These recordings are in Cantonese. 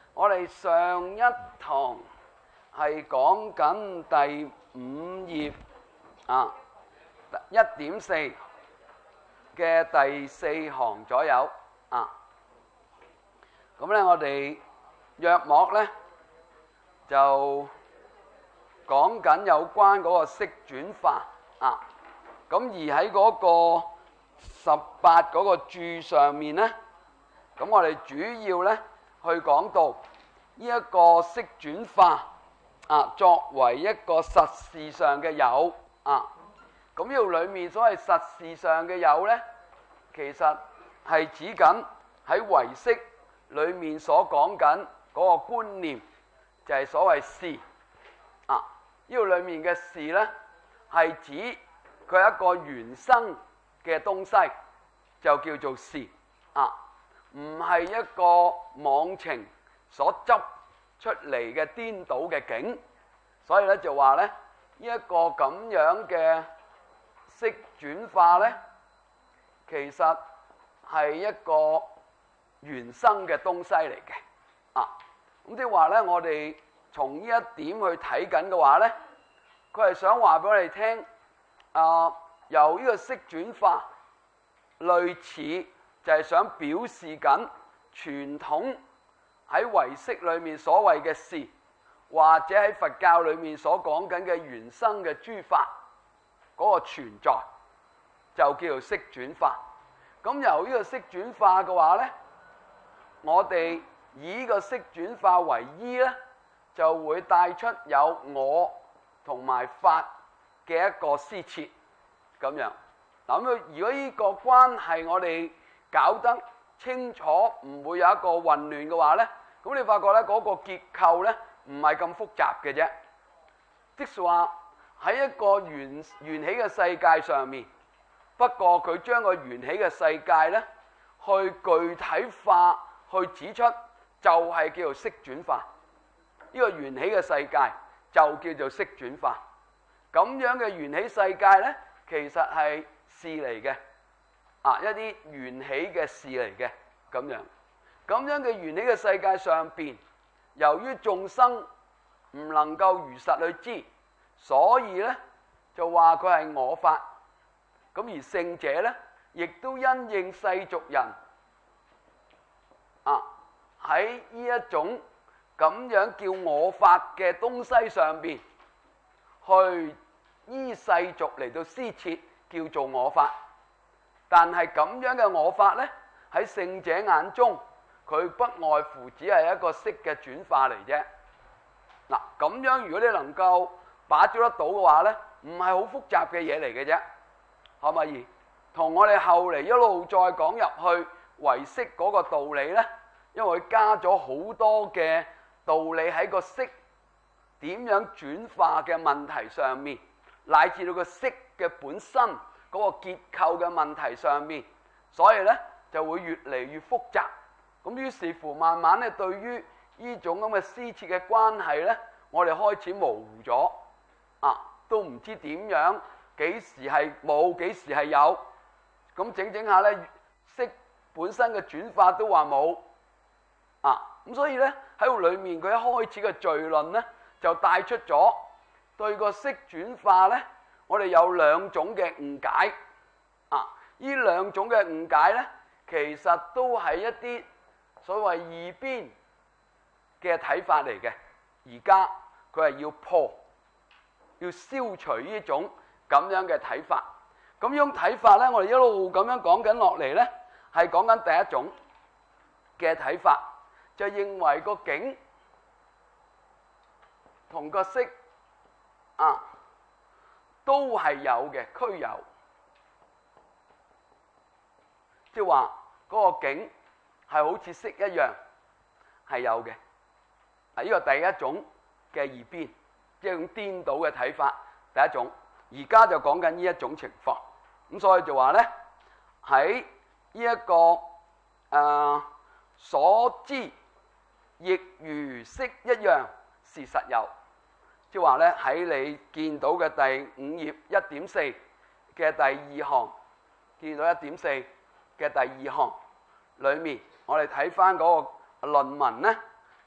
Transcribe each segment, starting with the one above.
我哋上一堂係講緊第5頁1.4嘅第4行左右咁咧我哋約莫咧就講緊有關嗰個色轉化咁而喺嗰個18嗰個注上面咧，咁我哋主要咧去講到呢一個色轉化作為一個實事上嘅有咁呢度裏面所謂實事上嘅有咧，其實係指緊喺唯識裏面所講緊嗰個觀念，就係所謂事呢度裏面嘅事咧，係指佢係一個原生嘅東西，就叫做事唔係一個妄情所執出嚟嘅顛倒嘅境，所以咧就話咧呢一個咁樣嘅色轉化咧，其實係一個原生嘅東西嚟嘅咁即係話咧，我哋從呢一點去睇緊嘅話咧，佢係想話俾我哋聽由呢個色轉化類似就係想表示緊傳統喺唯識裏面所謂嘅事，或者喺佛教裏面所講緊嘅原生嘅諸法嗰個存在，就叫做色轉化。咁由呢個色轉化嘅話咧，我哋以呢個色轉化為依咧，就會帶出有我同埋法嘅一個施設咁樣。嗱咁如果呢個關係我哋搞得清楚，唔會有一個混亂嘅話咧，咁你發覺咧嗰個結構咧唔係咁複雜嘅啫。即係話喺一個緣起嘅世界上面，不過佢將個緣起嘅世界咧去具體化，去指出就係叫做色轉化。呢個緣起嘅世界就叫做色轉化。咁樣嘅緣起世界咧，其實係事嚟嘅一啲緣起嘅事嚟嘅咁樣。咁樣嘅緣起嘅世界上邊，由於眾生唔能夠如實去知，所以咧就話佢係我法。咁而聖者咧，亦都因應世俗人喺呢一種咁樣叫我法嘅東西上邊，去依世俗嚟到施設叫做我法。但係咁樣嘅我法咧，喺聖者眼中，佢不外乎只係一個色嘅轉化嚟啫。嗱，咁樣如果你能夠把握得到嘅話咧，唔係好複雜嘅嘢嚟嘅啫，可唔可以？同我哋後嚟一路再講入去唯識嗰個道理咧，因為佢加咗好多嘅道理喺個色點樣轉化嘅問題上面，乃至到個色嘅本身嗰個結構嘅問題上面，所以咧就會越嚟越複雜。咁於是乎慢慢咧，對於呢種咁嘅施設嘅關係咧，我哋開始模糊咗都唔知點樣，幾時係冇，幾時係有。咁整下咧，色本身嘅轉化都話冇咁所以咧喺度裏面佢一開始嘅序論咧，就帶出咗對個色轉化咧，我哋有兩種嘅誤解呢兩種嘅誤解咧，其實都係一啲所謂二邊嘅睇法嚟嘅。而家佢係要破，要消除呢種咁樣嘅睇法。咁樣睇法咧，我哋一路咁樣講緊落嚟咧，係講緊第一種嘅睇法，就認為個境同個色都係有嘅，俱有。即係話嗰個境係好似色一樣係有嘅。呢個第一種嘅二邊，即係種顛倒嘅睇法。第一種，而家就講緊呢一種情況。咁所以就話咧，喺呢一個所知亦如色一樣是實有。即係話咧，喺你見到嘅第5頁1.4嘅第2行，見到1.4嘅第2行裏面，我哋睇翻嗰個論文咧，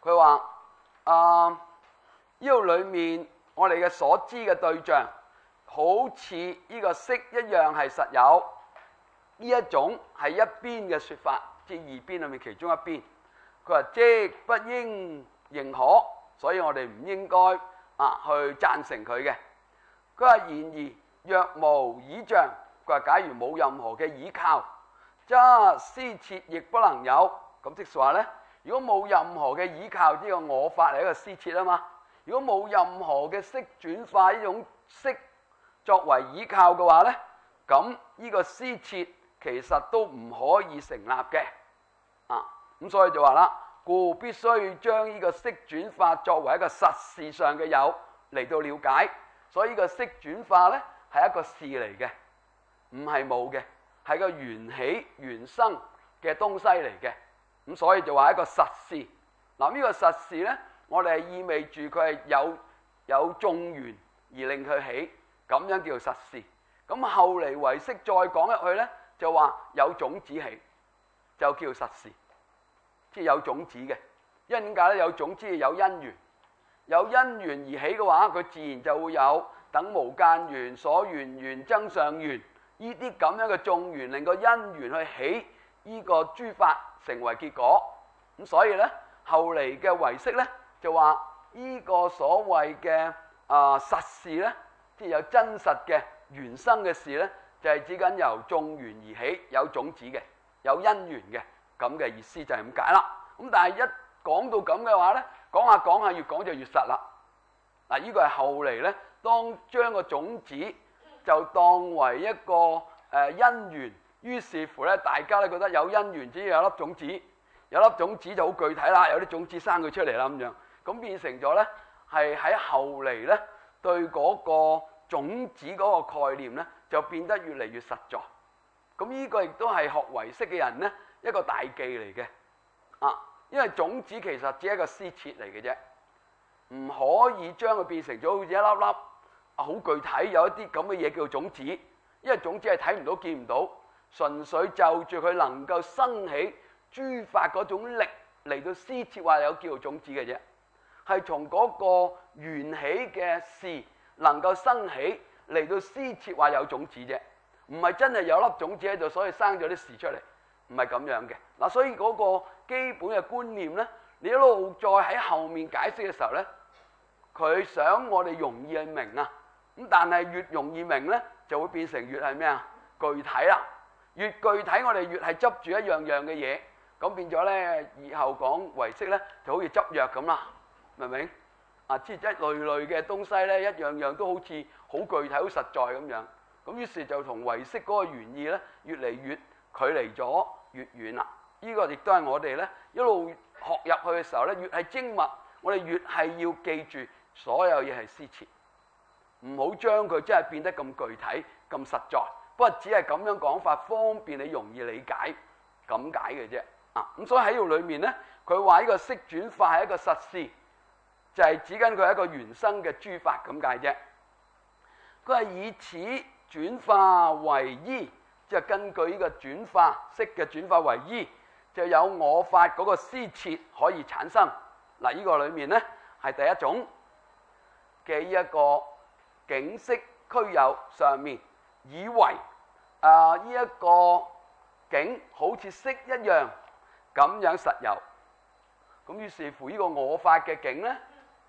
佢話呢度裏面我哋嘅所知嘅對象，好似呢個色一樣係實有。呢一種係一邊嘅説法，即係二邊裏面其中一邊。佢話即不應認可，所以我哋唔應該去贊成佢嘅。佢話然而若無倚仗，佢話假如冇任何嘅倚靠，則施設亦不能有。咁即係話咧，如果冇任何嘅倚靠，呢個我法係一個施設啊嘛。如果冇任何嘅色轉化呢種色作為倚靠嘅話咧，咁呢個施設其實都唔可以成立嘅。咁所以就話啦，故必須將呢個色轉化作為一個實事上嘅有嚟到了解。所以呢個色轉化咧係一個事嚟嘅，唔係冇嘅，係個緣起緣生嘅東西嚟嘅。咁所以就話一個實事。嗱，呢個實事咧，我哋係意味住佢係有眾緣而令佢起，咁樣叫做實事。咁後嚟唯識再講入去咧，就話有種子起，就叫實事，即係有種子嘅。因為點解咧？有種子有因緣，有因緣而起嘅話，佢自然就會有等無間緣、所緣緣、增上緣呢啲咁樣嘅眾緣，令個因緣去起呢個諸法成為結果。咁所以咧，後嚟嘅唯識咧就話呢個所謂嘅實事咧，即係有真實嘅緣生嘅事咧，就係指緊由眾緣而起，有種子嘅，有因緣嘅咁嘅意思，就係咁解啦。咁但係一講到咁嘅話咧，講下講下越講就越實啦。嗱，呢個係後嚟咧，當將個種子就當為一個因緣，於是乎咧，大家咧覺得有因緣，只要有粒種子，有粒種子就好具體啦，有啲種子生佢出嚟啦咁樣，咁變成咗咧係喺後嚟咧對嗰個種子嗰個概念咧就變得越嚟越實在。咁呢個亦都係學唯識嘅人咧一個大忌嚟嘅。因為種子其實只係一個施設嚟嘅啫，唔可以將佢變成咗好似一粒粒好具體有一啲咁嘅嘢叫做種子，因為種子係睇唔到見唔到，純粹就住佢能夠生起諸法嗰種力嚟到施設話有叫做種子嘅啫，係從嗰個緣起嘅事能夠生起嚟到施設話有種子啫，唔係真係有粒種子喺度，所以生咗啲事出嚟，唔係咁樣嘅。嗱，所以嗰個基本嘅觀念咧，你一路再喺後面解釋嘅時候咧，佢想我哋容易去明啊。咁但係越容易明咧，就會變成越係咩啊？具體啦，越具體我哋越係執住一樣樣嘅嘢，咁變咗咧，以後講唯識咧就好似執藥咁啦，明唔明？即係一類類嘅東西咧，一樣樣都好似好具體、好實在咁樣。咁於是就同唯識嗰個原意咧，越嚟越距離咗越遠啦。呢個亦都係我哋咧一路學入去嘅時候咧，越係精密，我哋越係要記住所有嘢係施設，唔好將佢真係變得咁具體、咁實在。不過只係咁樣講法，方便你容易理解咁解嘅啫。咁所以喺度裏面咧，佢話呢個色轉化係一個實事，就係指緊佢係一個原生嘅諸法咁解啫。佢係以此轉化為依，即係根據呢個轉化色嘅轉化為依，就有我法嗰個施設可以產生。嗱，呢個裏面咧係第一種嘅一個境識俱有上面，以為呢一個境好似色一樣咁樣實有。咁於是乎呢個我法嘅境咧，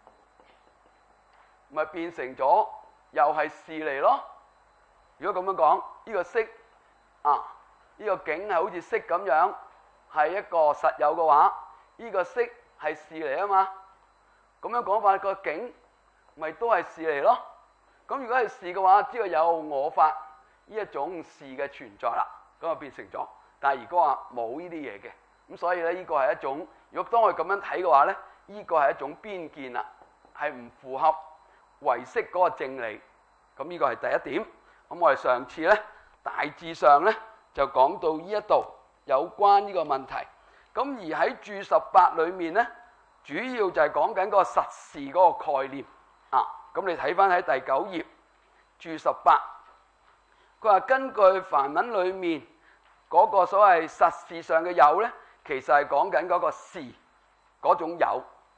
咪變成咗又係事嚟咯。如果咁樣講，呢個色呢個境係好似色咁樣，係一個實有嘅話，呢個色係事嚟啊嘛。咁樣講法，個境咪都係事嚟咯。咁如果係事嘅話，只要有我法呢一種事嘅存在啦，咁就變成咗。但係如果話冇呢啲嘢嘅，咁所以咧呢個係一種，如果當我哋咁樣睇嘅話咧，呢個係一種邊見啦，係唔符合唯識嗰個正理。咁呢個係第一點。咁我哋上次咧大致上咧就講到呢一度有關呢個問題。咁而喺注18裏面咧，主要就係講緊嗰個實事嗰個概念。咁你睇翻喺第9頁注18，佢話根據梵文裏面嗰個所謂實事上嘅有咧，其實係講緊嗰個事嗰種有，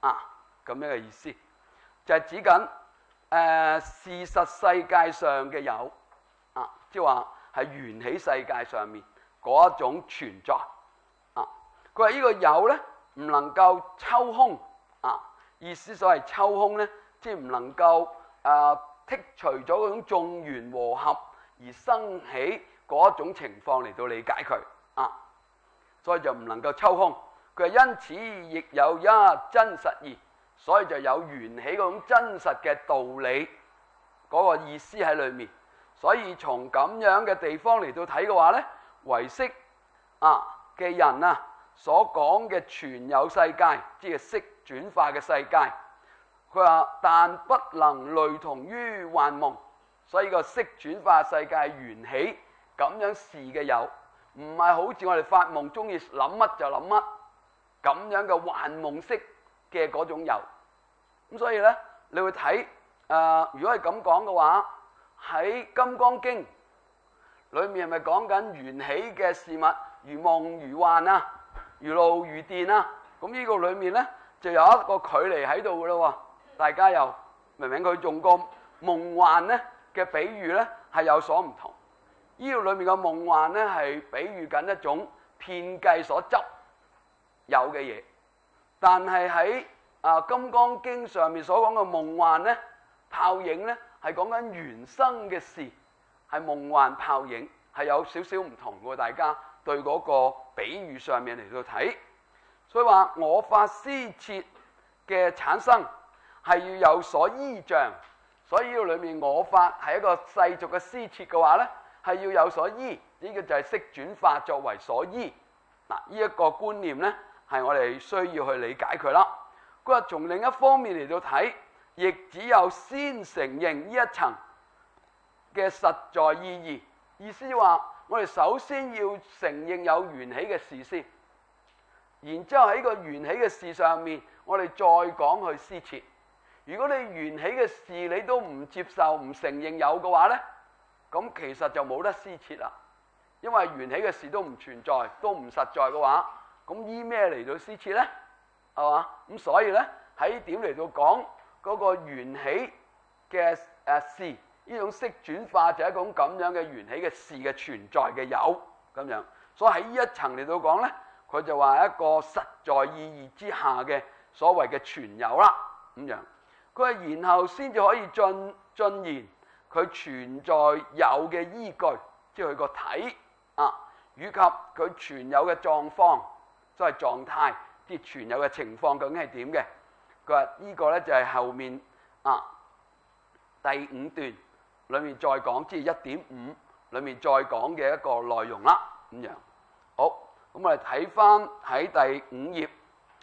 咁樣嘅意思，就係指緊事實世界上嘅有即係話係緣起世界上面嗰一種存在佢話呢個有咧唔能夠抽空意思所謂抽空咧，即係唔能夠剔除咗嗰種眾緣和合而生起嗰一種情況嚟到理解佢所以就唔能夠抽空。佢話因此亦有一真實義，所以就有緣起嗰種真實嘅道理嗰個意思喺裏面。所以從咁樣嘅地方嚟到睇嘅話咧，唯識嘅人所講嘅全有世界，即係色轉化嘅世界，佢話但不能類同於幻夢，所以個色轉化世界緣起咁樣事嘅有，唔係好似我哋發夢中意諗乜就諗乜咁樣嘅幻夢式嘅嗰種有。咁所以咧，你會睇如果係咁講嘅話，喺《金剛經》裏面係咪講緊緣起嘅事物如夢如幻如露如電咁呢個裏面咧就有一個距離喺度嘅咯喎。大家又明明佢用個夢幻咧嘅比喻咧係有所唔同。呢個裏面嘅夢幻咧係比喻緊一種遍計所執有嘅嘢，但係喺《金剛經》上面所講嘅夢幻咧，泡影咧係講緊緣生嘅事，係夢幻泡影，係有少少唔同嘅。大家對嗰個比喻上面嚟到睇，所以話我法施設嘅產生係要有所依仗，所以呢個裏面我法係一個世俗嘅施設嘅話咧，係要有所依，呢個就係色轉化作為所依。呢一個觀念咧係我哋需要去理解佢啦。佢話從另一方面嚟到睇，亦只有先承認呢一層嘅實在意義。意思話我哋首先要承認有緣起嘅事先，然之後喺個緣起嘅事上面，我哋再講去施設。如果你緣起嘅事你都唔接受、唔承認有嘅話咧，咁其實就冇得施設啦。因為緣起嘅事都唔存在、都唔實在嘅話，咁依咩嚟到施設咧？係嘛？咁所以咧喺點嚟到講嗰個緣起嘅事，呢種色轉化就係一種咁樣嘅緣起嘅事嘅存在嘅有咁樣。所以喺呢一層嚟到講咧，佢就話一個實在意義之下嘅所謂嘅存有啦咁樣。佢話然後先至可以進言佢存在有嘅依據，即係佢個體以及佢存有嘅狀況，即係狀態，即係存有嘅情況究竟係點嘅。佢話呢個咧就係後面第5段裏面再講，即係 1.5 裏面再講嘅一個內容啦咁樣。好，咁我哋睇翻喺第5頁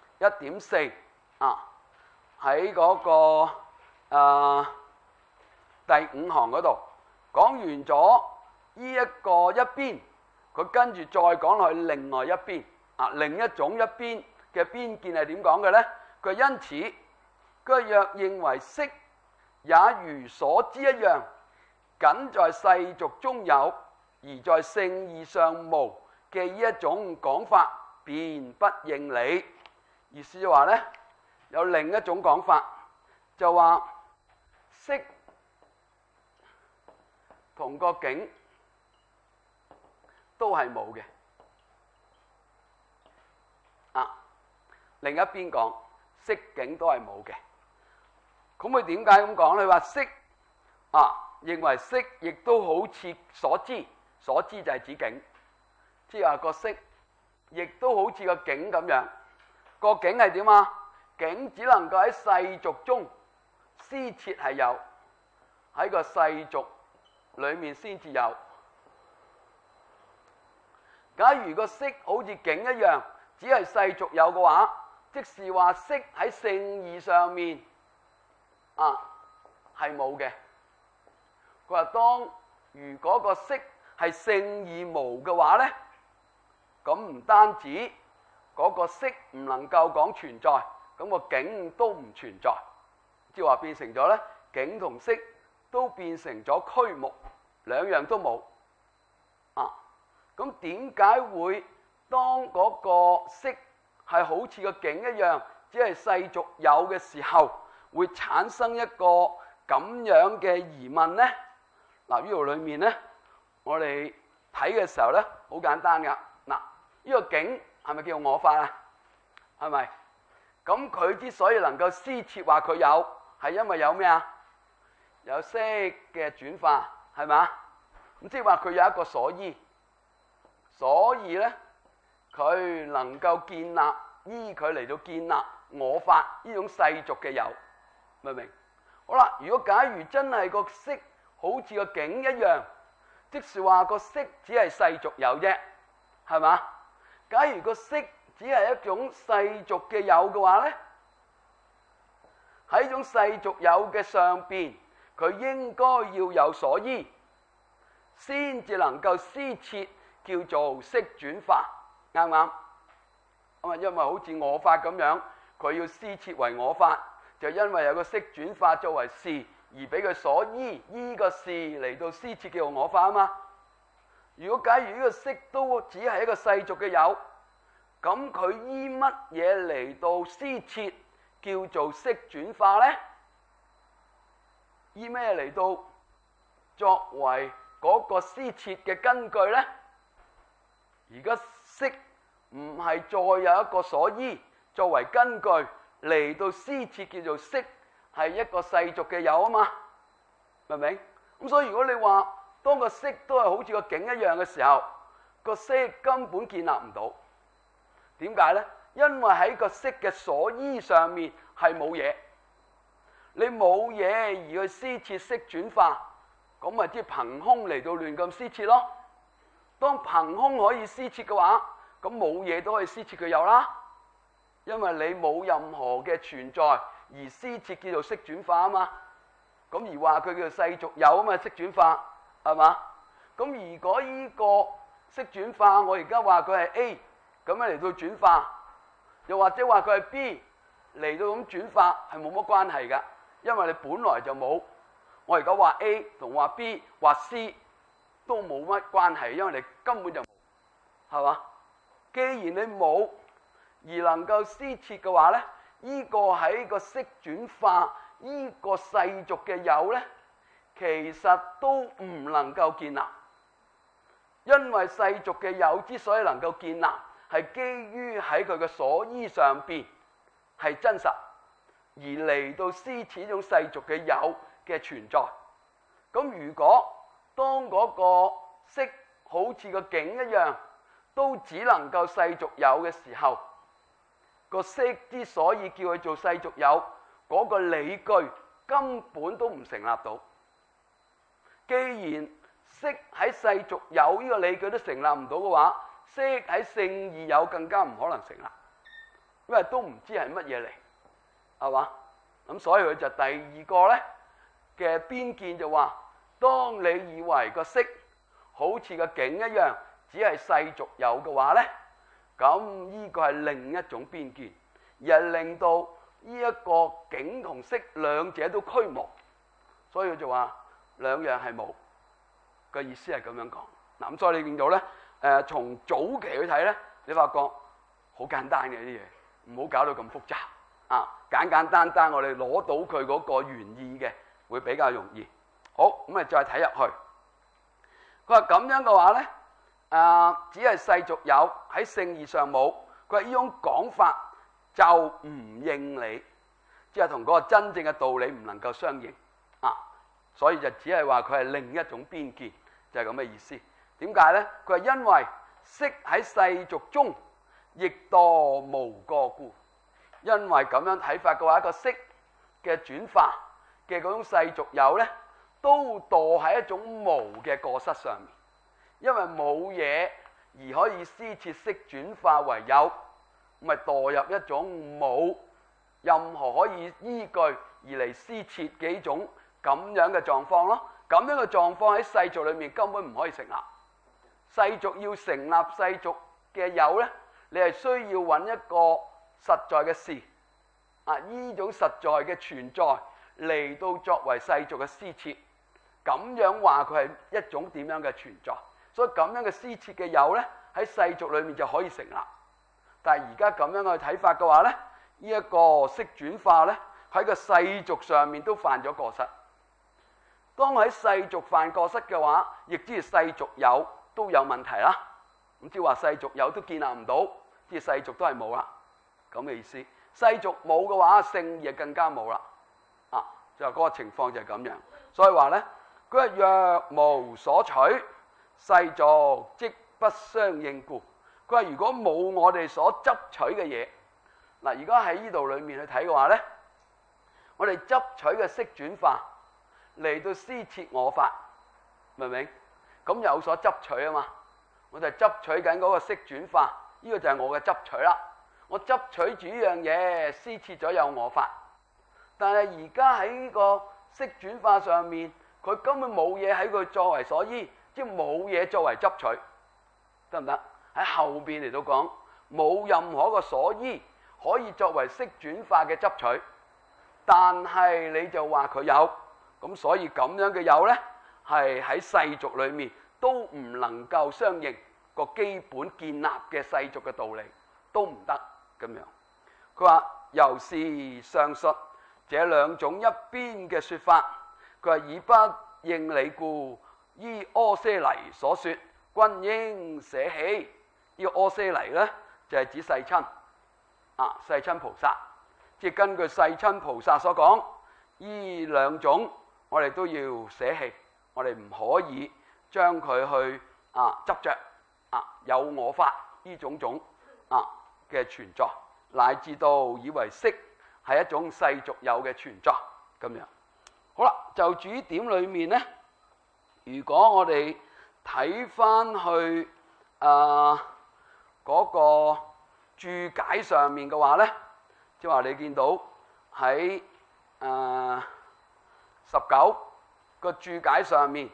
1.4喺嗰個第5行嗰度講完咗呢一個一邊，佢跟住再講落去另外一邊另一種一邊嘅邊見係點講嘅咧？佢因此佢若認為色也如所知一樣，僅在世俗中有，而在聖義上無嘅呢一種講法，便不應理。意思就話咧，有另一種講法，就話色同個境都係冇嘅。另一邊講色境都係冇嘅。咁佢點解咁講咧？佢話色認為色亦都好似所知，所知就係指境，即係話個色亦都好似個境咁樣。個境係點啊？境只能夠喺世俗中施設係有，喺個世俗裏面先至有。假如個色好似境一樣，只係世俗有嘅話，即是話色喺聖義上面係冇嘅。佢話當如果個色係聖義無嘅話咧，咁唔單止嗰個色唔能夠講存在，咁個境都唔存在，即係話變成咗咧，境同色都變成咗虛無，兩樣都冇。咁點解會當嗰個色係好似個境一樣， 只係世俗有嘅時候，會產生一個咁樣嘅疑問呢？嗱，呢度裏面呢，我哋睇嘅時候呢，好簡單噶。嗱，呢個境係咪叫我法啊？係咪？咁佢之所以能夠施設話佢有，係因為有咩啊？有色嘅轉化，係嘛？咁即係話佢有一個所依，所以呢，佢能夠建立，依佢嚟到建立我法呢種世俗嘅有，明唔明？好啦，如果假如真係個色好似個境一樣，即是話個色只係世俗有啫，係嘛？假如個色只係一種世俗嘅有嘅話呢，喺種世俗有嘅上邊，佢應該要有所依，先至能夠施設叫做色轉化，啱唔啱？咁啊，因為好似我法咁樣，佢要施設為我法，就因為有個色轉化作為事，而俾佢所依，依個事嚟到施設叫做我法啊嘛。如果假如呢個色都只係一個世俗嘅有，咁佢依乜嘢嚟到施設叫做色轉化呢？依咩嚟到作為嗰個施設嘅根據呢？而家色唔係再有一個所依作為根據嚟到施設叫做色，係一個世俗嘅有啊嘛，明唔明？咁所以如果你話當個色都係好似個境一樣嘅時候，個色根本建立唔到。點解呢？因為喺個色嘅所依上面係冇嘢，你冇嘢而去施設色轉化，咁咪即係憑空嚟到亂咁施設咯。當憑空可以施設嘅話，咁冇嘢都可以施設佢有啦，因為你冇任何嘅存在而施設叫做色轉化啊嘛。咁而話佢叫做世俗有啊嘛，色轉化係嘛？咁如果呢個色轉化，我而家話佢係 A 咁樣嚟到轉化，又或者話佢係 B 嚟到咁轉化，係冇乜關係㗎，因為你本來就冇。我而家話 A 同話 B 話 C 都冇乜關係，因為你根本就冇，係嘛？既然你冇而能夠施設嘅話呢，呢個喺個色轉化呢個世俗嘅有呢，其實都唔能夠建立，因為世俗嘅有之所以能夠建立，係基於喺佢嘅所依上邊係真實，而嚟到施設呢種世俗嘅有嘅存在。咁如果當嗰個色好似個境一樣，都只能夠世俗有嘅時候，個色之所以叫佢做世俗有，嗰個理據根本都唔成立到。既然色喺世俗有呢個理據都成立唔到嘅話，色喺聖義有更加唔可能成立，因為都唔知係乜嘢嚟，係嘛？咁所以佢就第二個呢嘅邊見就話，當你以為個色好似個境一樣，只係世俗有嘅話呢，咁呢個係另一種邊見，而係令到呢一個境同色兩者都虛無，所以佢就話兩樣係無嘅意思係咁樣講。嗱，咁所以你見到呢，從早期去睇呢，你發覺好簡單嘅啲嘢，唔好搞到咁複雜啊，簡簡單單我哋攞到佢嗰個原意嘅會比較容易。好，咁我哋再睇入去。佢話咁樣嘅話呢，只係世俗有，喺聖義上冇。佢話呢種講法就唔應理，即係同嗰個真正嘅道理唔能夠相應啊，所以就只係話佢係另一種邊見，就係咁嘅意思。點解呢？佢話因為色喺世俗中亦墮無過故，因為咁樣睇法嘅話，一個色嘅轉化嘅嗰種世俗有呢，都墮喺一種無嘅過失上面，因為冇嘢而可以施設色轉化為有，咪墮入一種冇任何可以依據而嚟施設幾種咁樣嘅狀況咯。咁樣嘅狀況喺世俗裏面根本唔可以成立。世俗要成立世俗嘅有呢，你係需要揾一個實在嘅事啊，呢種實在嘅存在嚟到作為世俗嘅施設，咁樣話佢係一種點樣嘅存在，所以咁樣嘅施設嘅有呢，喺世俗裏面就可以成立。但係而家咁樣去睇法嘅話呢， 呢一個色轉化咧，喺個世俗上面都犯咗過失。當喺世俗犯過失嘅話，亦即係世俗有都有問題啦。咁即係話世俗有都建立唔到，即係世俗都係冇啦，咁嘅意思。世俗冇嘅話，聖義更加冇啦。就嗰個情況就係咁樣。所以話咧，佢話若無所取，世俗即不相應故。佢話如果冇我哋所執取嘅嘢，嗱，如果喺呢度裏面去睇嘅話咧，我哋執取嘅色轉化嚟到施設我法，明唔明？咁有所執取啊嘛，我就執取緊嗰個色轉化，呢個就係我嘅執取啦。我執取住呢樣嘢，施設咗有我法，但係而家喺呢個色轉化上面，佢根本冇嘢喺佢作為所依，即係冇嘢作為執取，得唔得？喺後邊嚟到講，冇任何一個所依可以作為色轉化嘅執取，但係你就話佢有，咁所以咁樣嘅有呢，係喺世俗裏面都唔能夠相應個基本建立嘅世俗嘅道理，都唔得咁樣。佢話由是上述這兩種一邊嘅說法，佢話以不應理故，依阿闍黎所說，均應捨棄。呢個阿闍黎呢，就係指世親世親菩薩，即係根據世親菩薩所講，呢兩種我哋都要捨棄，我哋唔可以將佢去執着有我法呢種嘅存在，乃至到以為色係一種世俗有嘅存在咁樣。好啦，就住呢點裏面呢，如果我哋睇翻去嗰個注解上面嘅話呢，即係話你見到喺19個注解上面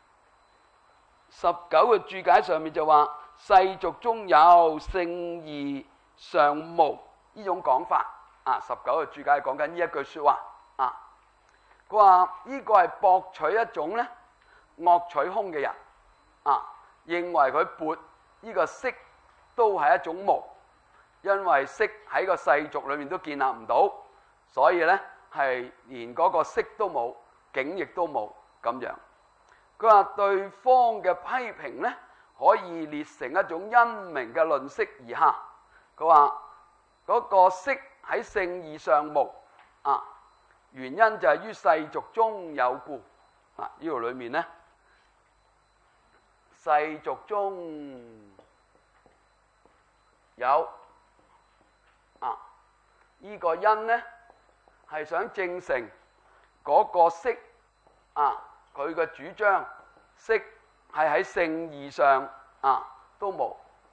，19個注解上面就話世俗中有，聖義上無呢種講法。19個注解講緊呢一句說話。佢話呢個係博取一種呢惡取空嘅人認為佢撥呢個色都係一種無，因為色喺個世俗裏面都建立唔到，所以呢係連嗰個色都冇，境亦都冇咁樣。佢話對方嘅批評呢，可以列成一種因明嘅論釋而下。佢話嗰個色喺聖義上無原因就係於世俗中有故。呢度裏面呢，世俗中有呢個因呢，係想證成嗰個色佢嘅主張，色係喺聖義上都無。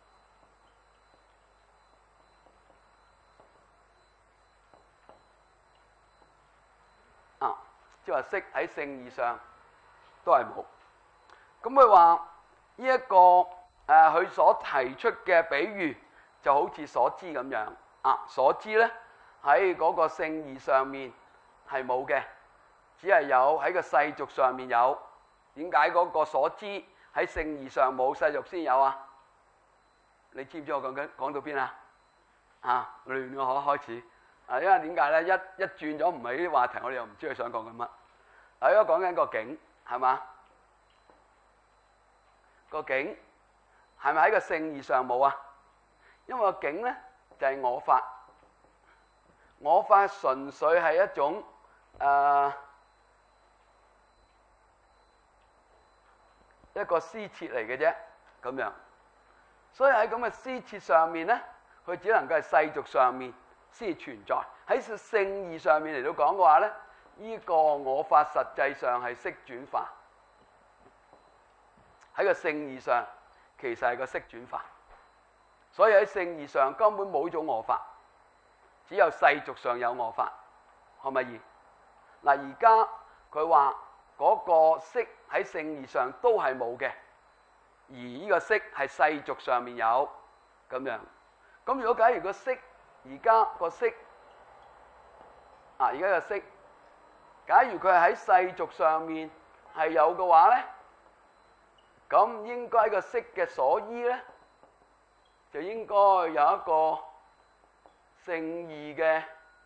即係話色喺聖義上都係冇。咁佢話呢一個佢所提出嘅比喻就好似所知咁樣。所知呢喺嗰個聖義上面係冇嘅，只係有喺個世俗上面有。點解嗰個所知喺聖義上冇，世俗先有啊？你知唔知我講到邊啊？亂我開始。因為點解咧？一轉咗唔係呢啲話題，我哋又唔知佢想講緊乜。而家講緊個境係嘛？個境係咪喺個聖義上冇啊？因為個境咧就係我法，我法純粹係一種一個施設嚟嘅啫，咁樣。所以喺咁嘅施設上面咧，佢只能夠係世俗上面先存在。喺聖義上面嚟到講嘅話咧，呢個我法實際上係色轉化。喺個聖義上其實係個色轉化，所以喺聖義上根本冇咗我法，只有世俗上有我法，可唔可以？嗱，而家佢話嗰個色喺聖義上都係冇嘅，而呢個色係世俗上面有咁樣。咁如果假如個色而家個色而家個色，假如佢係喺世俗上面係有嘅話咧，咁應該個色嘅所依咧，就應該有一個聖義嘅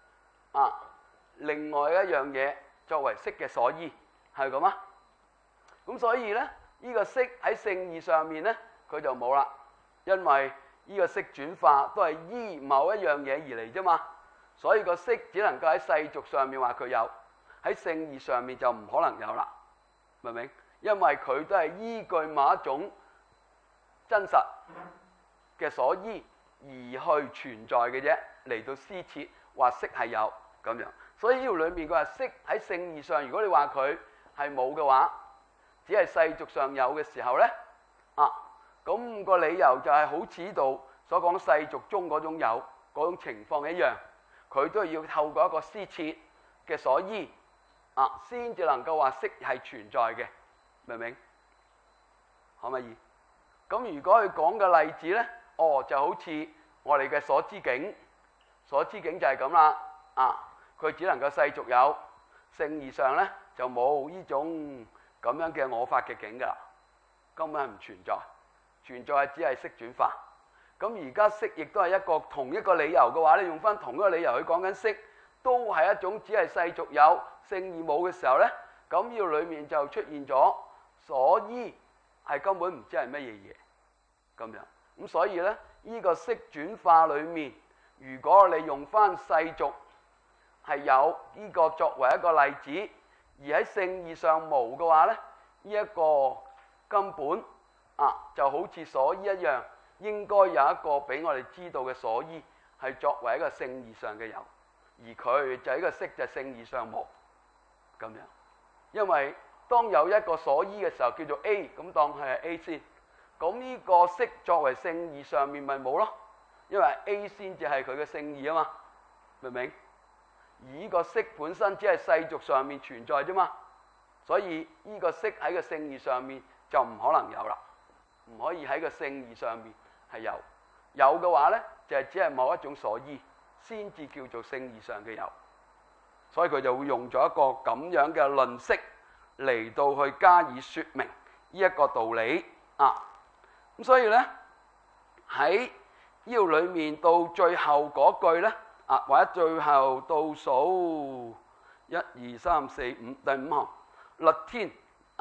另外一樣嘢作為色嘅所依，係咁啊。咁所以咧，呢個色喺聖義上面咧，佢就冇啦，因為呢個色轉化都係依某一樣嘢而嚟啫嘛。所以個色只能夠喺世俗上面話佢有，喺聖義上面就唔可能有啦，明唔明？因為佢都係依據某一種真實嘅所依而去存在嘅啫，嚟到施設話色係有咁樣。所以呢條裏面佢話色喺聖義上，如果你話佢係冇嘅話，只係世俗上有嘅時候咧，咁個理由就係好似呢度所講世俗中嗰種有嗰種情況一樣，佢都係要透過一個施設嘅所依先至能夠話色係存在嘅，明唔明？可唔可以？咁如果佢講嘅例子咧，就好似我哋嘅所知境，所知境就係咁啦，佢只能夠世俗有，聖義上咧就冇呢種咁樣嘅我法嘅境㗎啦，根本係唔存在，存在係只係色轉化。咁而家色亦都係一個同一個理由嘅話咧，用翻同一個理由去講緊色，都係一種只係世俗有，聖義冇嘅時候咧，咁呢個裡面就出現咗所依係根本唔知係乜嘢嘢咁樣。咁所以咧，呢個色轉化裡面，如果你用翻世俗係有呢個作為一個例子，而喺聖義上無嘅話咧，呢一個根本就好似所依一樣，應該有一個俾我哋知道嘅所依係作為一個聖義上嘅有，而佢就係一個色就聖義上無咁樣。因為當有一個所依嘅時候叫做 A， 咁當係 A 先，咁呢個色作為聖義上面咪冇咯，因為 A 先至係佢嘅聖義啊嘛，明唔明？而呢個色本身只係世俗上面存在啫嘛，所以呢個色喺個聖義上面就唔可能有啦，唔可以喺個聖義上面係有。有嘅話咧，就係只係某一種所依先至叫做聖義上嘅有。所以佢就會用咗一個咁樣嘅論式嚟到去加以説明呢一個道理咁所以咧喺呢度裏面到最後嗰句咧或者最後倒數1、2、3、4、5第5行律天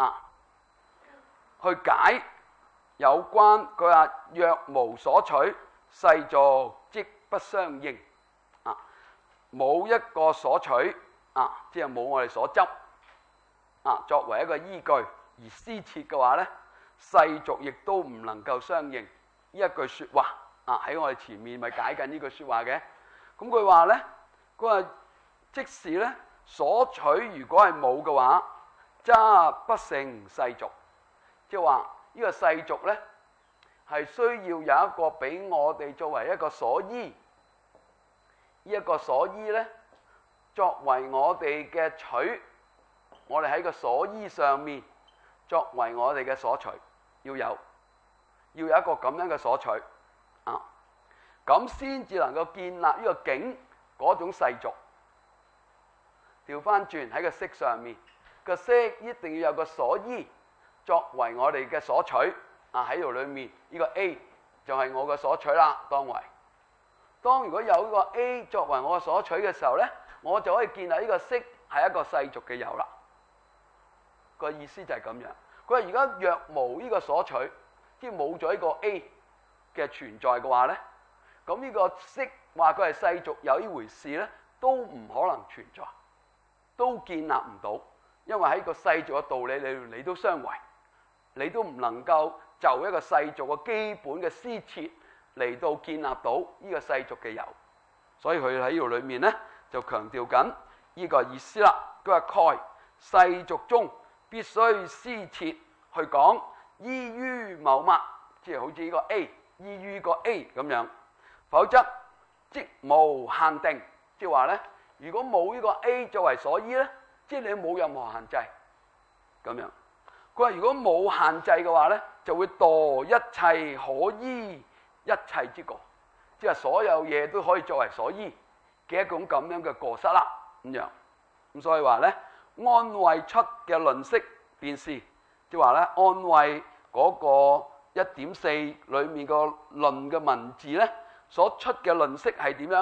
去解有關佢話若無所取，世俗即不相應冇一個所取即係冇我哋所執作為一個依據而施設嘅話咧，世俗亦都唔能夠相應。呢一句説話喺我哋前面咪解緊呢句説話嘅。咁佢話咧，佢話即使咧所取如果係冇嘅話，則不成世俗，即係話呢個世俗咧係需要有一個俾我哋作為一個所依，呢一個所依咧作為我哋嘅取，我哋喺個所依上面作為我哋嘅所取，要有一個咁樣嘅所取咁先至能夠建立呢個境嗰種世俗。調翻轉喺個色上面，個色一定要有個所依作為我哋嘅所取喺度裏面，呢個 A 就係我嘅所取啦。當如果有呢個 A 作為我嘅所取嘅時候咧，我就可以建立呢個色係一個世俗嘅有啦。個意思就係咁樣。佢話而家若無呢個所取，即係冇咗呢個 A 嘅存在嘅話咧，咁呢個色話佢係世俗有呢回事咧，都唔可能存在，都建立唔到，因為喺個世俗嘅道理裏面，你都相違，你都唔能夠就一個世俗嘅基本嘅施設嚟到建立到呢個世俗嘅有。所以佢喺呢度裏面咧就強調緊呢個意思啦。佢話蓋世俗中必須施設去講依於某物，即係好似呢個 A 依於個 A 咁樣，否則即無限定，即係話咧，如果冇呢個 A 作為所依咧，即係你冇任何限制咁樣。佢話如果冇限制嘅話咧，就會墮一切可依一切之過，即係所有嘢都可以作為所依嘅一種咁樣嘅過失啦咁樣。咁所以話咧，安慧出嘅論式便是，即係話咧，安慧嗰個 1.4 裏面個論嘅文字咧，所出嘅論式係點樣咧？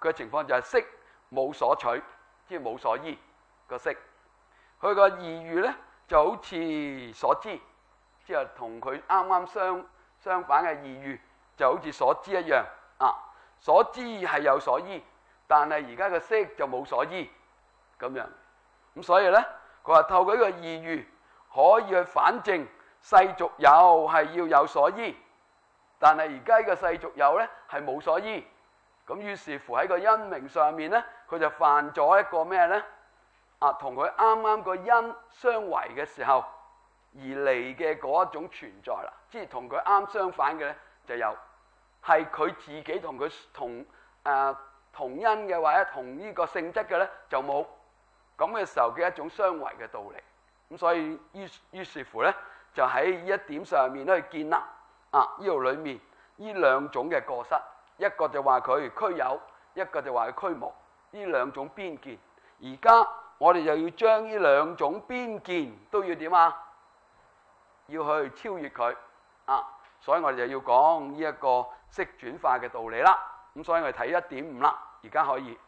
佢嘅情況就係色冇所取，即係冇所依個色。佢個異喻咧就好似所知，即係同佢啱啱相反嘅異喻，就好似所知一樣啊。所知係有所依，但係而家嘅色就冇所依咁樣。咁所以咧，佢話透過呢個異喻可以去反證世俗有係要有所依，但係而家呢個世俗有咧係冇所依。咁於是乎喺個因名上面咧，佢就犯咗一個咩咧？啊，同佢啱啱個因相違嘅時候而嚟嘅嗰一種存在啦，即係同佢啱相反嘅咧就有，係佢自己同佢同因嘅或者同呢個性質嘅咧就冇，咁嘅時候嘅一種相違嘅道理。咁所以於是乎咧，就喺呢一點上面咧去建立啊呢度裏面呢兩種嘅過失，一個就話佢虛有，一個就話佢虛無，呢兩種邊見。而家我哋就要將呢兩種邊見都要點啊？要去超越佢啊！所以我哋就要講呢一個色轉化嘅道理啦。咁所以我哋睇 1.5 啦，而家可以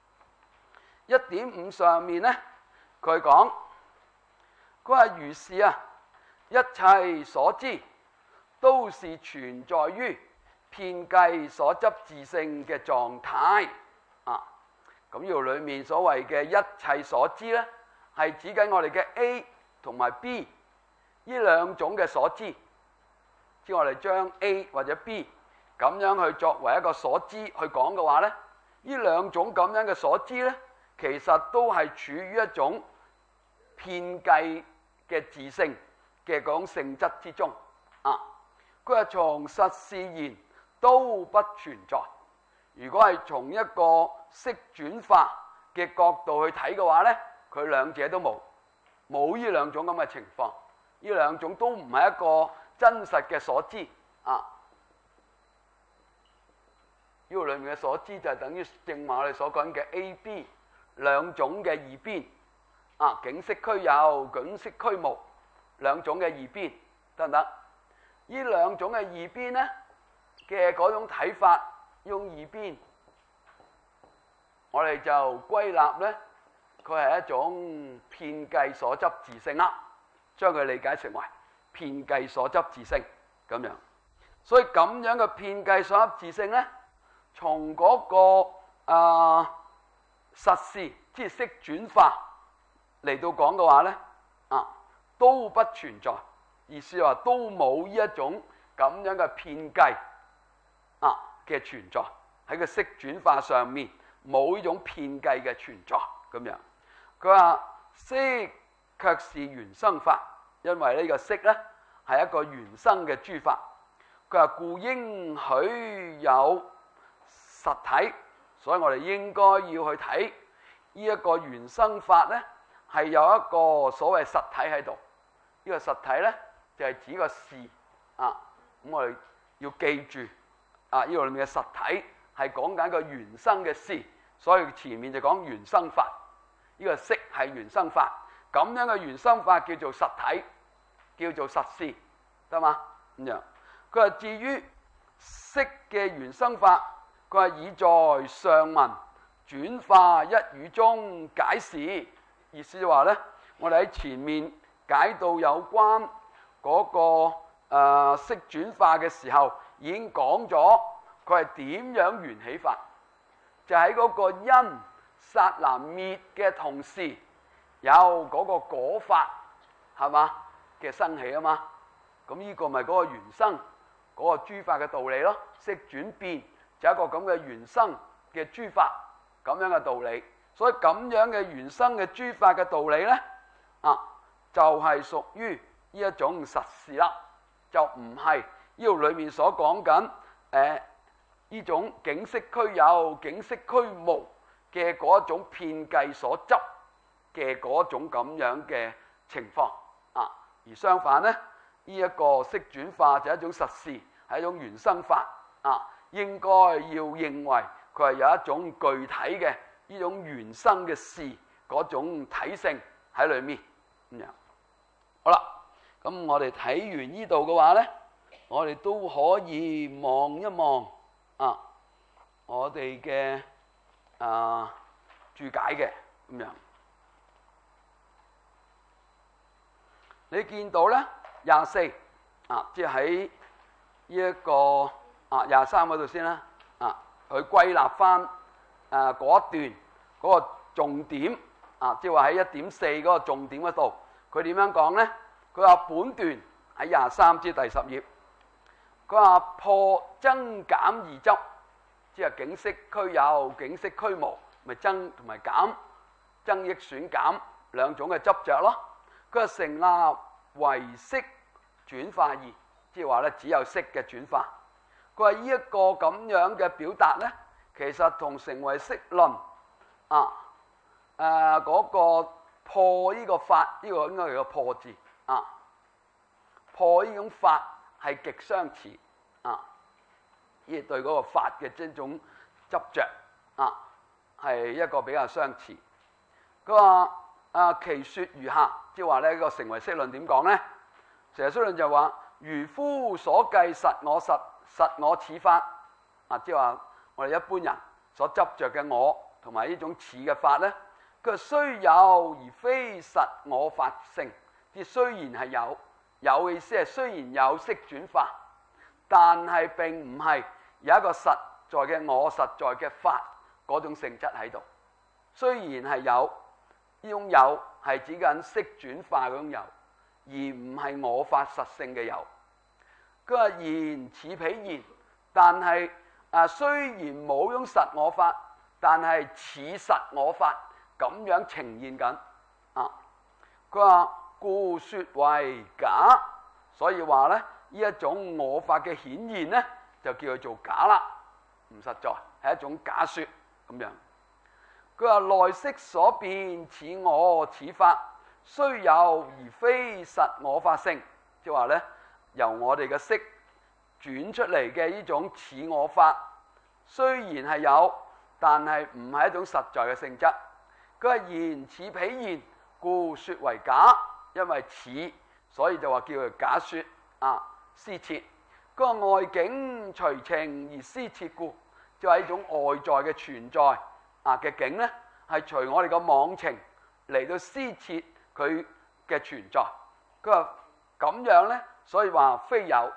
1.5 上面咧，佢講佢話如是啊，一切所知都是存在於遍計所執自性嘅狀態啊。咁呢度裏面所謂嘅一切所知咧，係指緊我哋嘅 A 同埋 B 呢兩種嘅所知，即係我哋將 A 或者 B 咁樣去作為一個所知去講嘅話咧，呢兩種咁樣嘅所知咧，其實都係處於一種遍計嘅自性嘅嗰種性質之中啊。佢話從實事言都不存在。如果係從一個色轉化嘅角度去睇嘅話咧，佢兩者都冇呢兩種咁嘅情況，呢兩種都唔係一個真實嘅所知啊。呢個裏面嘅所知就係等於正話我哋所講嘅 A、B 兩種嘅二邊啊，境色虛有、境色虛無兩種嘅二邊，得唔得？呢兩種嘅二邊咧嘅嗰種睇法，用二邊，我哋就歸納咧，佢係一種遍計所執自性啦，將佢理解成為遍計所執自性咁樣。所以咁樣嘅遍計所執自性咧，從嗰個實事即係色轉化嚟到講嘅話咧，啊都不存在，意思話都冇呢一種咁樣嘅遍計啊嘅存在，喺個色轉化上面冇呢種遍計嘅存在咁樣。佢話色卻是緣生法，因為呢個色咧係一個緣生嘅諸法。佢話故應許有實體，所以我哋應該要去睇呢一個緣生法咧，係有一個所謂實體喺度。呢個實體咧就係指個事啊。咁我哋要記住啊，呢度裏面嘅實體係講緊個緣生嘅事，所以前面就講緣生法。呢個色係緣生法，咁樣嘅緣生法叫做實體，叫做實事，得嘛？咁樣佢話至於色嘅緣生法，佢話已在上文轉化一語中解釋，意思就話咧，我哋喺前面解到有關嗰個色轉化嘅時候，已經講咗佢係點樣緣起法，就喺嗰個因剎那滅嘅同時，有嗰個果法係嘛嘅生起啊嘛。咁呢個咪嗰個緣生嗰個諸法嘅道理咯。色轉變就一個咁嘅緣生嘅諸法咁樣嘅道理。所以咁樣嘅緣生嘅諸法嘅道理咧，啊就係屬於呢一種實事啦，就唔係呢度裏面所講緊呢種境色虛有、境色虛無嘅嗰種遍計所執嘅嗰種咁樣嘅情況啊。而相反咧，呢一個色轉化就係一種實事，係一種緣生法啊。應該要認為佢係有一種具體嘅呢種緣生嘅事嗰種體性喺裏面咁樣。好啦，咁我哋睇完呢度嘅話咧，我哋都可以望一望啊，我哋嘅注解嘅咁樣。你見到咧24即係喺呢一個23嗰度先啦佢歸納翻嗰一段嗰個重點即係話喺1.4嗰個重點嗰度，佢點樣講咧？佢話本段喺23至第10頁，佢話破增減二執，即係境識俱有、境識俱無，咪增同埋減，增益損減兩種嘅執着咯。佢話成立唯識轉化義，即係話咧只有識嘅轉化。佢話呢一個咁樣嘅表達咧，其實同成唯識論嗰個破呢個法，呢個應該係個破字破呢種法係極相似呢對嗰個法嘅呢種執着係一個比較相似。佢話其說如下，即係話咧個成唯識論點講咧？成唯識論就話愚夫所計實我此法即係話我哋一般人所執着嘅我同埋呢種似嘅法咧，佢雖有而非實我法性，即雖然係有嘅意思係雖然有識轉化，但係並唔係有一個實在嘅我實在嘅法嗰種性質喺度。雖然係有呢種有係指緊識轉化嗰種有，而唔係我法實性嘅有。佢話言似彼言，但係雖然冇種實我法，但係似實我法咁樣呈現緊佢話故說為假，所以話咧呢一種我法嘅顯現咧就叫佢做假啦，唔實在，係一種假說咁樣。佢話內識所變似我此法，雖有而非實我法性，即係話咧由我哋嘅識轉出嚟嘅呢種似我法，雖然係有，但係唔係一種實在嘅性質。佢話言似彼言，故說為假，因為似，所以就話叫佢假說施設。佢話外境隨情而施設故，就係一種外在嘅存在嘅境咧，係隨我哋個妄情嚟到施設佢嘅存在。佢話咁樣咧，所以話非有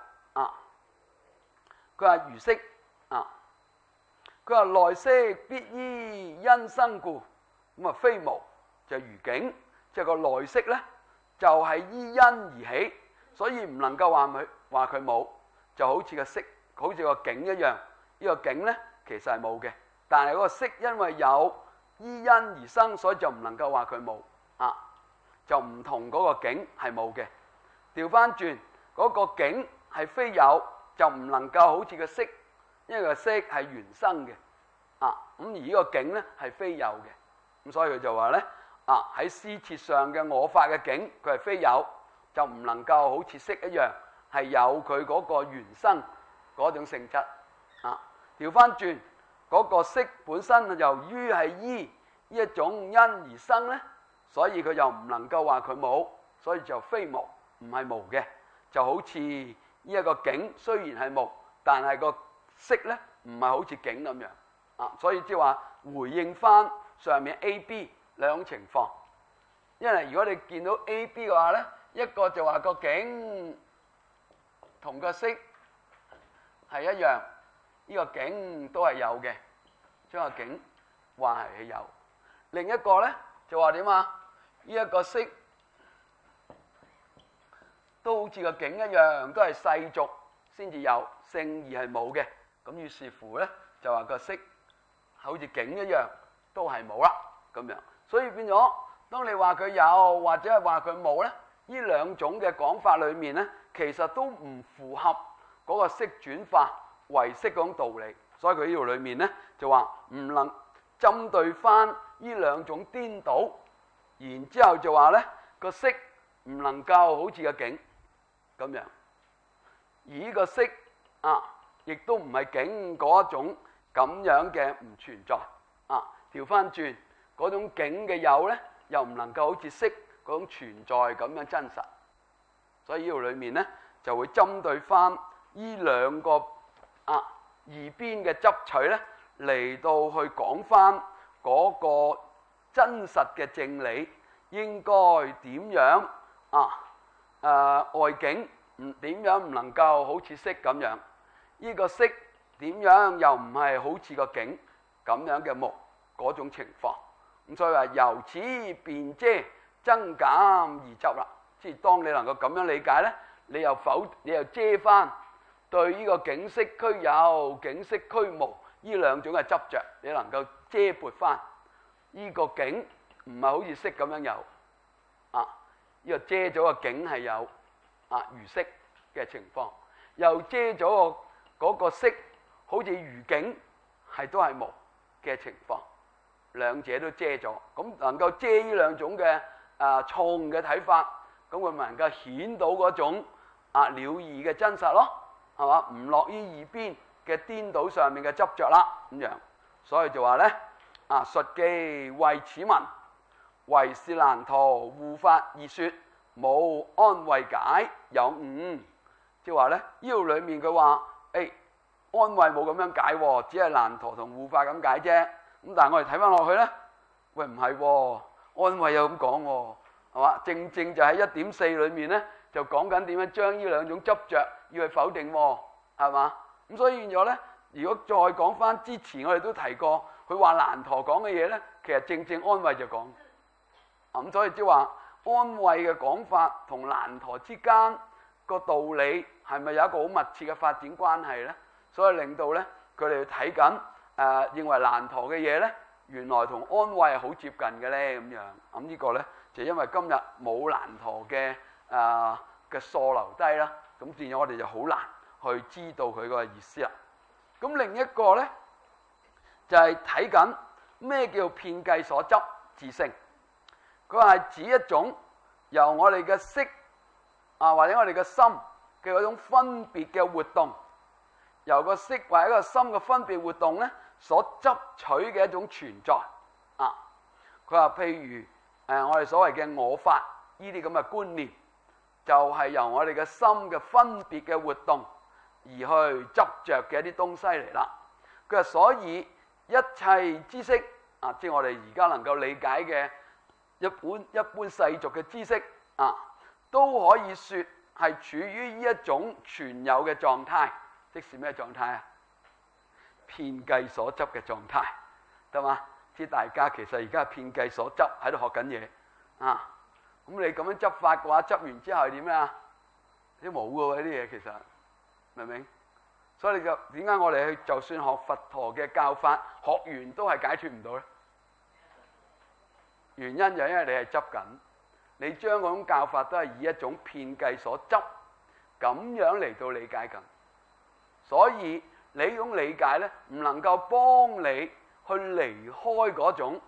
佢話如識佢話內識必依因生故，咁非無就係如境，即係個內識咧就係依因而起，所以唔能夠話佢冇，就好似個識好似個境一樣。呢個境咧其實係冇嘅，但係嗰個識因為有依因而生，所以就唔能夠話佢冇就唔同嗰個境係冇嘅。調翻轉嗰個境係非有，就唔能夠好似個識，因為個識係原生嘅咁而呢個境咧係非有嘅，咁所以佢就話咧喺施設上嘅我法嘅境，佢係非有，就唔能夠好似識一樣係有佢嗰個原生嗰種性質調翻轉嗰個識本身由於係依呢一種因而生咧，所以佢又唔能夠話佢冇，所以就非無，唔係無嘅。就好似呢一個境雖然係無，但係個識咧唔係好似境咁樣所以即係話回應翻上面 A、B 兩種情況。因為如果你見到 A、B 嘅話咧，一個就話個境同個識係一樣，呢個境都係有嘅，將個境話係有。另一個咧就話點呢一個識都好似個境一樣，都係世俗先至有，聖義係冇嘅。咁於是乎咧就話個識好似境一樣，都係冇啦咁樣。所以變咗，當你話佢有或者係話佢冇咧，呢兩種嘅講法裏面咧，其實都唔符合嗰個識轉化唯識嗰種道理。所以佢呢度裏面咧就話唔能針對翻呢兩種顛倒，然之後就話咧個識唔能夠好似個境咁樣，而呢個識亦都唔係境嗰一種咁樣嘅唔存在調翻轉嗰種境嘅有咧，又唔能夠好似識嗰種存在咁樣真實。所以呢度裏面咧就會針對翻呢兩個二邊嘅執取咧嚟到去講翻嗰個真實嘅正理，應該點樣外境點樣唔能夠好似色咁樣，呢個色點樣又唔係好似個境咁樣嘅無嗰種情況。咁所以話由此便遮增減而執啦。即係當你能夠咁樣理解咧，你又遮翻對呢個境色俱有、境色俱無呢兩種嘅執着，你能夠遮撥翻呢個境唔係好似色咁樣有呢個遮咗個境係有如色嘅情況，又遮咗嗰個色好似如境都係無嘅情況，兩者都遮咗，咁能夠遮呢兩種嘅錯誤嘅睇法，咁佢咪能夠顯到嗰種了義嘅真實咯，係嘛？唔落於二邊嘅顛倒上面嘅執着啦，咁樣，所以就話咧述記為此文，為是難陀護法而說，冇安慧解有誤。即係話咧，呢度裡面佢話安慧冇咁樣解喎，只係難陀同護法咁解啫。咁但係我哋睇翻落去咧，喂唔係喎，安慧又咁講喎，係嘛？正正就喺1.4裏面咧，就講緊點樣將呢兩種執着要去否定喎，係嘛？咁所以變咗咧，如果再講翻之前我哋都提過，佢話難陀講嘅嘢咧，其實正正安慧就講。咁所以即係話安慧嘅講法同難陀之間個道理係咪有一個好密切嘅發展關係咧？所以令到咧佢哋睇緊認為難陀嘅嘢咧，原來同安慧係好接近嘅咧咁樣。咁呢個咧就因為今日冇難陀嘅疏留低啦，咁變咗我哋就好難去知道佢個意思啦。咁另一個咧就係睇緊咩叫遍計所執自性。佢話係指一種由我哋嘅色或者我哋嘅心嘅嗰種分別嘅活動，由個色或者一個心嘅分別活動咧所執取嘅一種存在。佢話譬如我哋所謂嘅我法呢啲咁嘅觀念，就係由我哋嘅心嘅分別嘅活動而去執着嘅一啲東西嚟啦。佢話所以一切知識即係我哋而家能夠理解嘅一般世俗嘅知識都可以說係處於呢一種存有嘅狀態，即是咩狀態啊？遍計所執嘅狀態，得嘛？知大家其實而家係遍計所執喺度學緊嘢咁你咁樣執法嘅話，執完之後係點啊？都冇嘅喎，啲嘢其實明唔明？所以你就點解我哋去就算學佛陀嘅教法，學完都係解脫唔到咧？原因就係因為你係執緊，你將嗰種教法都係以一種遍計所執咁樣嚟到理解緊，所以你呢種理解咧，唔能夠幫你去離開嗰種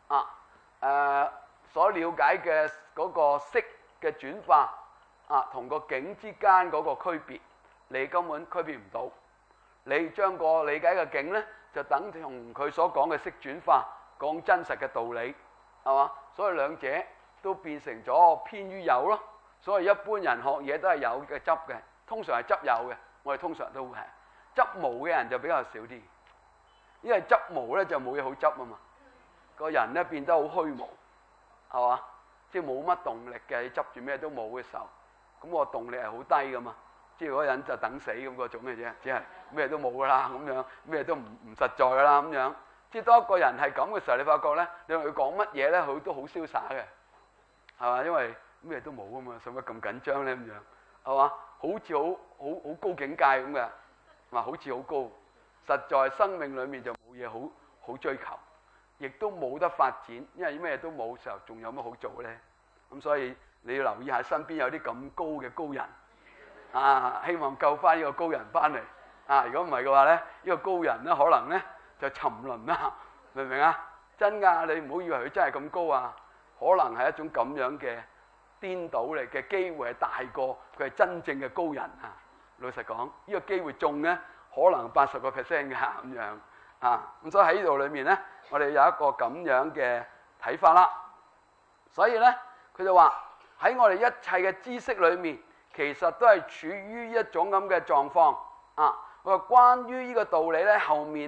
所了解嘅嗰個色嘅轉化同個境之間嗰個區別，你根本區別唔到。你將個理解嘅境咧，就等同佢所講嘅色轉化講真實嘅道理，係嘛？所以兩者都變成咗偏於有咯。所以一般人學嘢都係有嘅執嘅，通常係執有嘅。我哋通常都會係執無嘅人就比較少啲，因為執無咧就冇嘢好執啊嘛。個人咧變得好虛無，係嘛？即係冇乜動力嘅，執住咩都冇嘅時候，咁個動力係好低噶嘛。即係嗰個人就等死咁嗰種嘅啫，只係咩都冇噶啦咁樣，咩都唔實在噶啦咁樣。即係當一個人係咁嘅時候，你發覺咧，你同佢講乜嘢咧，佢都好瀟灑嘅，係嘛？因為咩都冇啊嘛，使乜咁緊張咧咁樣，係嘛？好似好高境界咁嘅，好似好高，實在生命裡面就冇嘢好追求，亦都冇得發展，因為咩都冇時候，仲有乜好做咧？咁所以你要留意下身邊有啲咁高嘅高人。希望救翻呢個高人翻嚟。如果唔係嘅話咧，呢個高人咧可能咧就沉淪啦，明唔明啊？真㗎，你唔好以為佢真係咁高啊，可能係一種咁樣嘅顛倒嚟嘅機會係大過佢係真正嘅高人啊！老實講，呢個機會中咧可能80%㗎咁樣咁所以喺呢度裏面咧，我哋有一個咁樣嘅睇法啦。所以咧，佢就話喺我哋一切嘅知識裏面，其實都係處於一種咁嘅狀況佢話關於呢個道理咧，後面咧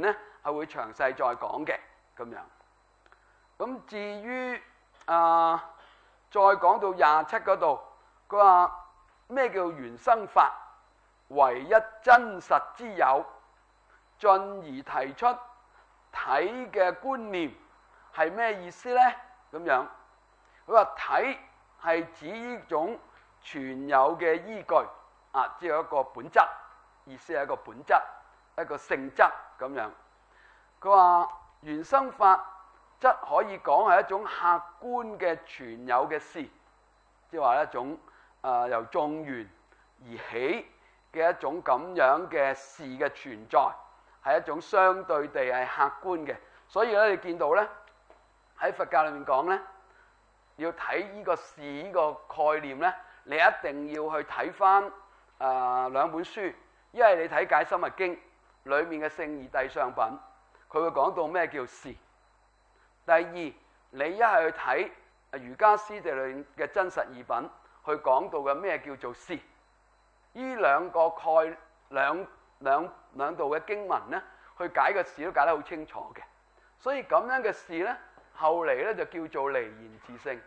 係會詳細再講嘅咁樣。咁至於再講到27嗰度，佢話咩叫緣生法？唯一真實之有，進而提出體嘅觀念係咩意思呢？咁樣佢話體係指呢種存有嘅依據即係一個本質，意思係一個本質，一個性質咁樣。佢話緣生法則可以講係一種客觀嘅存有嘅事，即係話一種由眾緣而起嘅一種咁樣嘅事嘅存在，係一種相對地係客觀嘅。所以咧，你見到咧喺佛教裏面講咧，要睇呢個事呢個概念咧，你一定要去睇翻兩本書，一係你睇《解深密經》裏面嘅聖義諦相品，佢會講到咩叫事。第二，你一係去睇瑜伽師地裏嘅真實義品，去講到嘅咩叫做事。呢兩個兩度嘅經文咧，去解個事都解得好清楚嘅。所以咁樣嘅事咧，後嚟咧就叫做離言自性。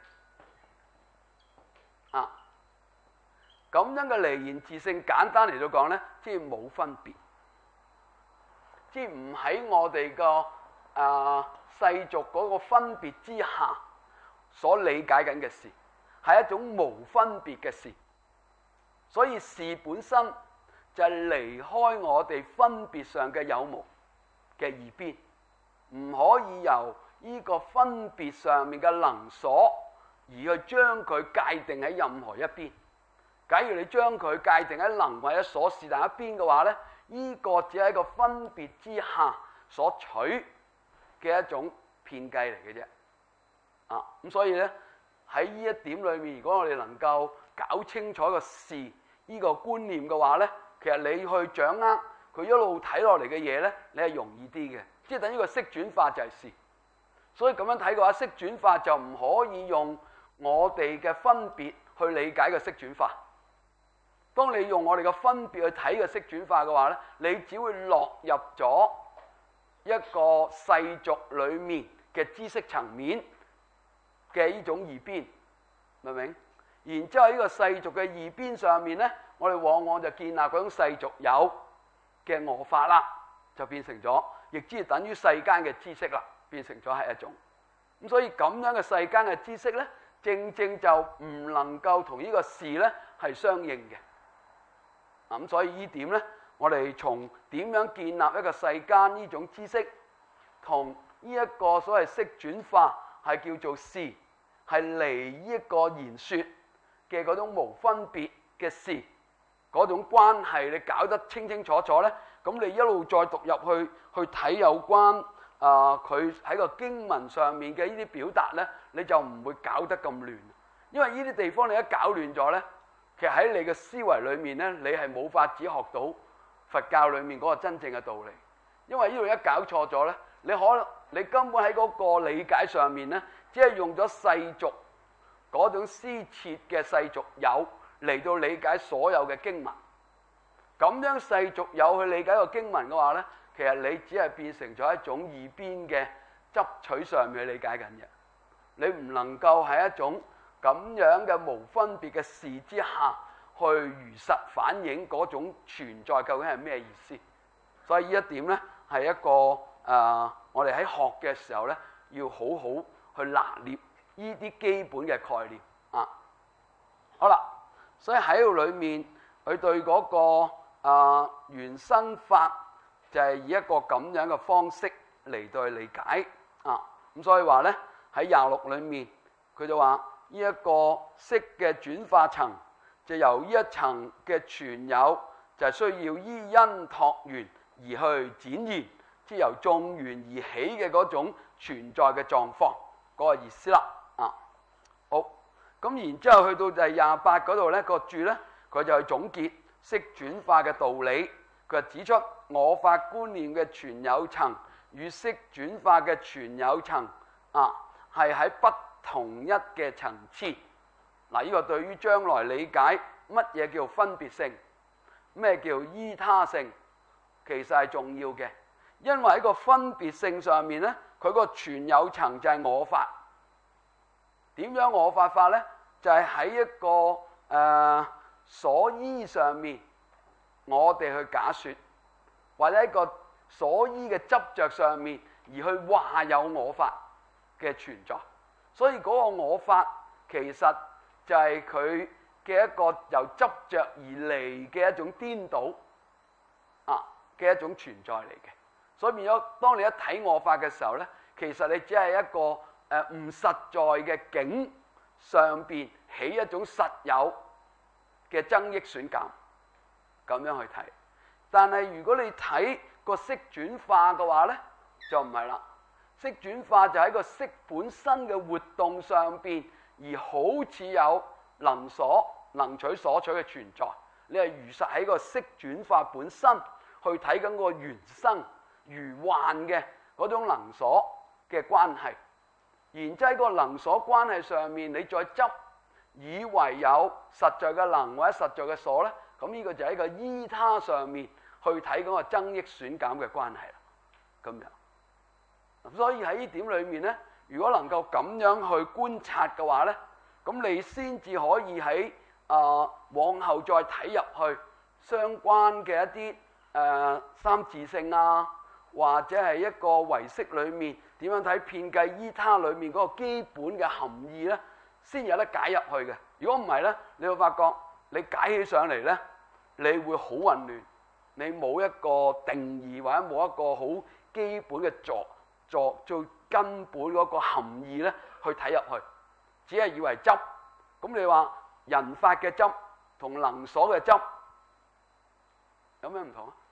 咁樣嘅離言自性，簡單嚟到講咧，即係冇分別，即係唔喺我哋個世俗嗰個分別之下所理解緊嘅事，係一種無分別嘅事。所以事本身就係離開我哋分別上嘅有無嘅二邊，唔可以由呢個分別上面嘅能所而去將佢界定喺任何一邊。假如你將佢界定喺能或者所是但一邊嘅話咧，呢個只係一個分別之下所取嘅一種騙計嚟嘅啫。咁所以咧，喺呢一點裏面，如果我哋能夠搞清楚個事呢個觀念嘅話咧，其實你去掌握佢一路睇落嚟嘅嘢咧，你係容易啲嘅。即係等於個色轉法就係事。所以咁樣睇嘅話，色轉法就唔可以用我哋嘅分別去理解個色轉法。當你用我哋嘅分別去睇個色轉法嘅話咧，你只會落入咗一個世俗裡面嘅知識層面嘅呢種二邊，明唔明？然之後喺呢個世俗嘅二邊上面咧，我哋往往就建立嗰種世俗有嘅我法啦，就變成咗，亦即係等於世間嘅知識啦，變成咗係一種。咁所以咁樣嘅世間嘅知識咧，正正就唔能夠同呢個事咧係相應嘅。咁所以呢點咧，我哋從點樣建立一個世間呢種知識，同呢一個所謂色轉化係叫做事，係離呢一個言説嘅嗰種無分別嘅事嗰種關係，你搞得清清楚楚咧，咁你一路再讀入去睇有關佢喺個經文上面嘅呢啲表達咧，你就唔會搞得咁亂。因為呢啲地方你一搞亂咗咧，其實喺你嘅思維裏面咧，你係冇法子學到佛教裏面嗰個真正嘅道理。因為呢度一搞錯咗咧，你根本喺嗰個理解上面咧，只係用咗世俗嗰種施設嘅世俗有嚟到理解所有嘅經文。咁樣世俗有去理解個經文嘅話咧，其實你只係變成咗一種二邊嘅執取上面去理解緊嘅。你唔能夠喺一種咁樣嘅無分別嘅事之下去如實反映嗰種存在究竟係咩意思。所以呢一點咧係一個我哋喺學嘅時候咧要好好去拿捏呢啲基本嘅概念啊。好啦，所以喺度裏面佢對嗰個緣生法就係以一個咁樣嘅方式嚟到去理解啊。咁所以話咧喺26裏面佢就話呢一個色嘅轉化層就由呢一層嘅存有就係需要依因託緣而去展現，即係由眾緣而起嘅嗰種存在嘅狀況嗰個意思啦。好，咁然之後去到第28嗰度咧個注咧，佢就去總結色轉化嘅道理。佢就指出我法觀念嘅存有層與色轉化嘅存有層係喺不同一嘅層次。嗱，呢個對於將來理解乜嘢叫分別性，咩叫依他性，其實係重要嘅。 因為喺個分別性上面咧，佢個存有層就係我法。點樣我法法咧？就係喺一個所依上面，我哋去假說，或者一個所依嘅執着上面而去話有我法嘅存在。所以嗰個我法其實就係佢嘅一個由執着而嚟嘅一種顛倒嘅一種存在嚟嘅。所以變咗，當你一睇我法嘅時候咧，其實你只係一個唔實在嘅境上邊起一種實有嘅增益損減，咁樣去睇。但係如果你睇個色轉化嘅話咧，就唔係啦。色轉化就喺個色本身嘅活動上邊，而好似有能取所取嘅存在。你係如實喺個色轉化本身去睇緊個原生如幻嘅嗰種能所嘅關係，然之後喺個能所關係上面，你再執以為有實在嘅能或者實在嘅所咧，咁呢個就喺個依他上面去睇嗰個增益損減嘅關係啦。咁樣。所以喺呢點裏面咧，如果能夠咁樣去觀察嘅話咧，咁你先至可以喺往後再睇入去相關嘅一啲三自性啊，或者係一個唯識裏面點樣睇遍計依他裏面嗰個基本嘅含義咧，先有得解入去嘅。如果唔係咧，你會發覺你解起上嚟咧，你會好混亂，你冇一個定義或者冇一個好基本嘅最根本嗰個含義咧，去睇入去，只係以為執。咁你話人法嘅執同能所嘅執有咩唔同啊？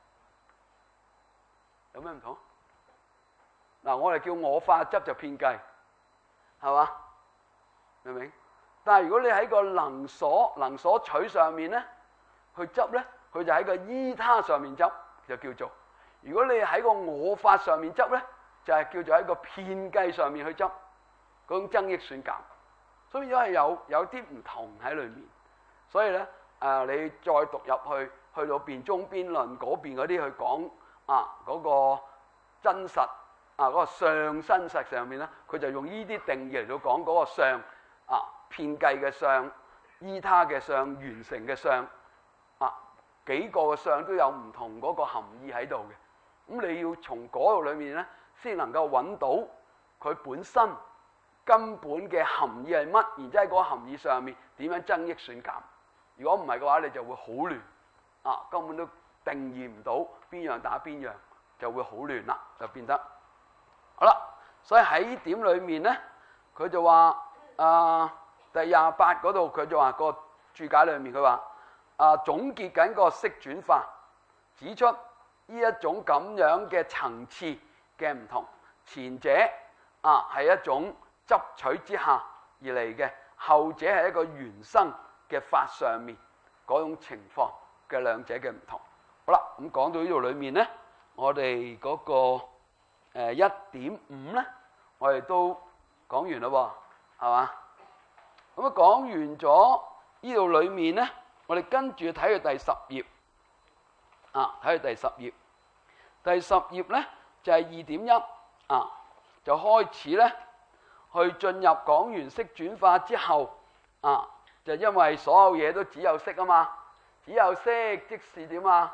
有咩唔同？嗱，我哋叫我法執就遍計，係嘛？明唔明？但係如果你喺個能所取上面咧，去執咧，佢就喺個依他上面執，就叫做。如果你喺個我法上面執咧，就係叫做喺個遍計上面去執嗰種增益損減，所以都係有啲唔同喺裏面。所以咧你再讀入去到辯中邊論嗰邊嗰啲去講嗰個真實嗰個相真實上面咧，佢就用呢啲定義嚟到講嗰個相遍計嘅相、依他嘅相、完成嘅相幾個嘅相都有唔同嗰個含義喺度嘅。咁你要從嗰度裏面咧，先能夠揾到佢本身根本嘅含義係乜，然之後喺嗰個含義上面點樣增益損減。如果唔係嘅話，你就會好亂根本都定義唔到邊樣打邊樣，就會好亂啦，就變得好啦。所以喺呢點裏面咧，佢就話第28嗰度，佢就話個注解裏面佢話總結緊個色轉化，指出呢一種咁樣嘅層次嘅唔同，前者係一種執取之下而嚟嘅，後者係一個原生嘅法上面嗰種情況嘅兩者嘅唔同。好啦，咁講到呢度裏面咧，我哋嗰個1.5咧，我哋都講完啦喎，係嘛？咁講完咗呢度裏面咧，我哋跟住睇佢第10頁睇佢第10頁。第10頁咧就係2.1就開始咧去進入講完色轉化之後就因為所有嘢都只有色啊嘛，只有色即是點啊？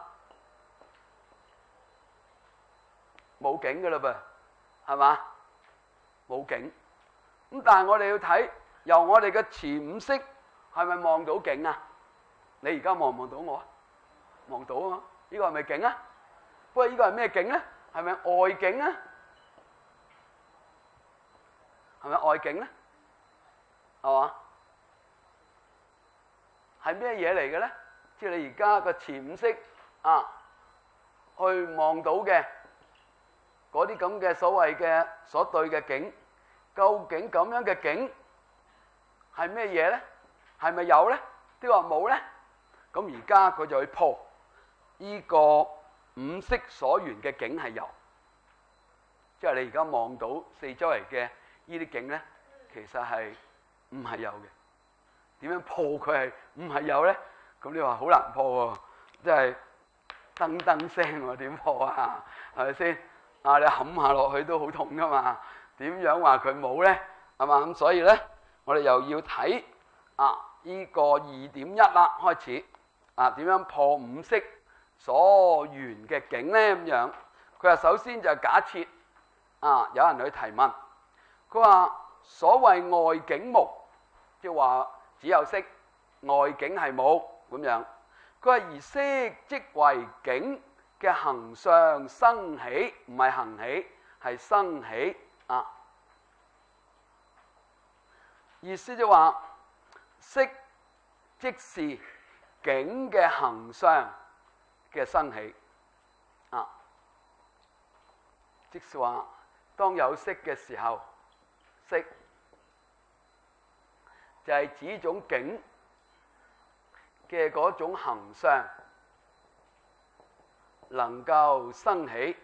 冇境噶啦噃，係嘛？冇境。咁但係我哋要睇由我哋嘅前五識係咪望到境啊？你而家望唔望到我啊？望到啊嘛？呢個係咪境啊？不過呢個係咩境咧？係咪外境啊？係咪外境咧？係嘛？係咩嘢嚟嘅咧？即係你而家個前五識去望到嘅嗰啲咁嘅所謂嘅所對嘅境，究竟咁樣嘅境係咩嘢咧？係咪有咧？定話冇咧？咁而家佢就去破呢個五識所緣嘅境係有，即係你而家望到四周圍嘅呢啲境咧，其實係唔係有嘅。點樣破佢係唔係有咧？咁你話好難破喎，即係噔噔聲喎，點破啊？係咪先？ 啊，你冚下落去都好痛噶嘛，點樣話佢冇咧？係嘛？咁所以咧，我哋又要睇呢個2.1啦，開始點樣破五色所緣嘅境咧？咁樣佢話首先就係假設有人去提問，佢話所謂外境無，即係話只有色，外境係冇咁樣。佢話而色即為境嘅行相生起，唔係行起，係生起意思就話色即是境嘅行相嘅生起即是話當有色嘅時候，色就係指種境嘅嗰種行相能夠生起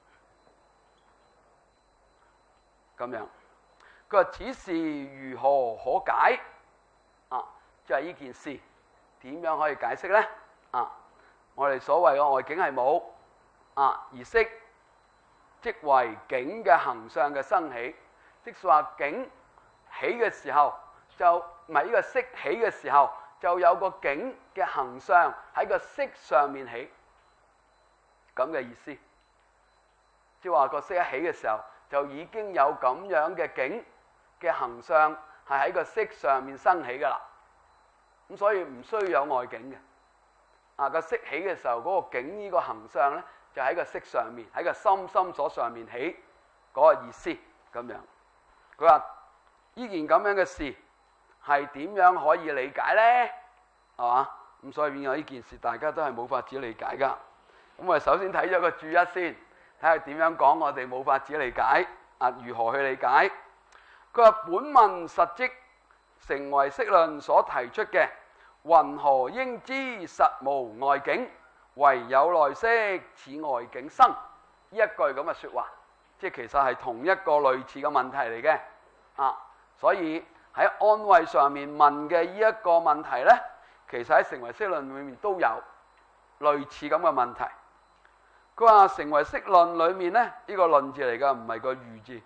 咁樣。佢話此事如何可解？就係呢件事點樣可以解釋咧？我哋所謂嘅外境係冇而色即為境嘅行相嘅生起，即係話境起嘅時候就唔係呢個色起嘅時候，就有個境嘅行相喺個色上面起，咁嘅意思。即係話個色一起嘅時候，就已經有咁樣嘅境嘅行相係喺個色上面生起㗎啦。咁所以唔需要有外境嘅。個色起嘅時候，嗰個境呢個行相咧，就喺個色上面，喺個心所上面起嗰個意思咁樣。佢話呢件咁樣嘅事係點樣可以理解咧？係嘛？咁所以變咗呢件事，大家都係冇法子理解㗎。咁我哋首先睇咗個注一先，睇下點樣講我哋冇法子理解如何去理解？佢話本文實即成唯識論所提出嘅，云何應知實無外境，唯有內色此外境生，呢一句咁嘅說話，即係其實係同一個類似嘅問題嚟嘅所以喺安慧上面問嘅呢一個問題咧，其實喺成唯識論裏面都有類似咁嘅問題。佢話成唯識論裏面咧，呢個論字嚟㗎，唔係個喻字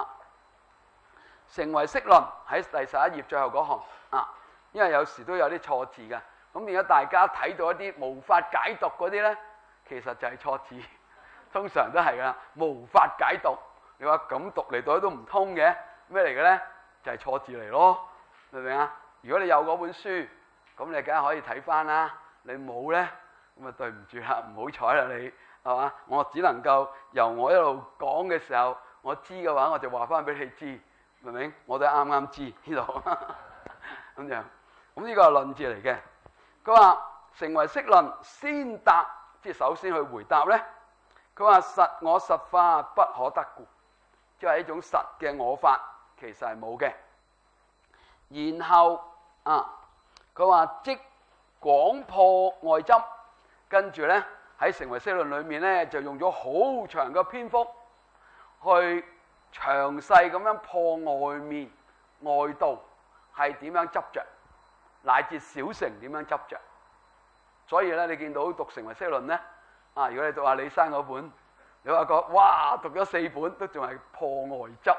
成唯識論喺第11頁最後嗰行因為有時都有啲錯字嘅，咁變咗大家睇到一啲無法解讀嗰啲咧，其實就係錯字，通常都係㗎，無法解讀。你話咁讀嚟讀去都唔通嘅，咩嚟嘅咧？就係錯字嚟咯，明唔明啊？如果你有嗰本書，咁你梗係可以睇翻啦。你冇咧，咁啊對唔住啦，唔好彩啦你，係嘛？我只能夠由我一路講嘅時候，我知嘅話，我就話翻俾你知，明唔明？我都啱啱知呢度咁樣。咁呢個係論字嚟嘅。佢話成唯識論先答，即係首先去回答咧。佢話實我實法不可得故，即係一種實嘅我法，其實係冇嘅。然後佢話即廣破外執，跟住咧喺成唯識論裏面咧就用咗好長嘅篇幅去詳細咁樣破外面外道係點樣執着，乃至小乘點樣執着。所以咧你見到讀成唯識論咧如果你讀下李生嗰本，你話個哇讀咗4本都仲係破外執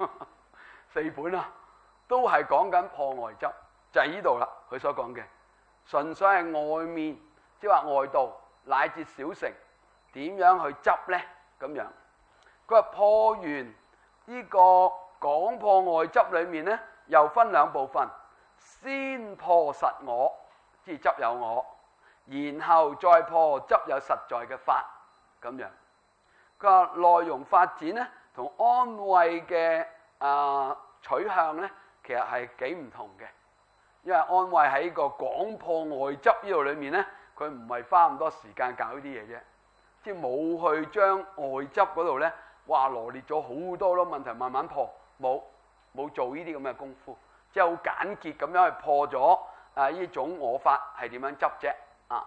4本都係講緊破外執，就係呢度啦。佢所講嘅純粹係外面，即係話外道乃至小乘點樣去執咧咁樣。佢話破完呢個廣破外執裏面咧，又分兩部分，先破實我，即係執有我，然後再破執有實在嘅法咁樣。佢話內容發展咧，同安慧嘅取向咧，其實係幾唔同嘅。因為安慧喺個廣破外執呢度裏面咧，佢唔係花咁多時間搞呢啲嘢啫，即係冇去將外執嗰度咧，話羅列咗好多問題慢慢破，冇做呢啲咁嘅功夫，即係好簡潔咁樣去破咗呢種我法係點樣執啫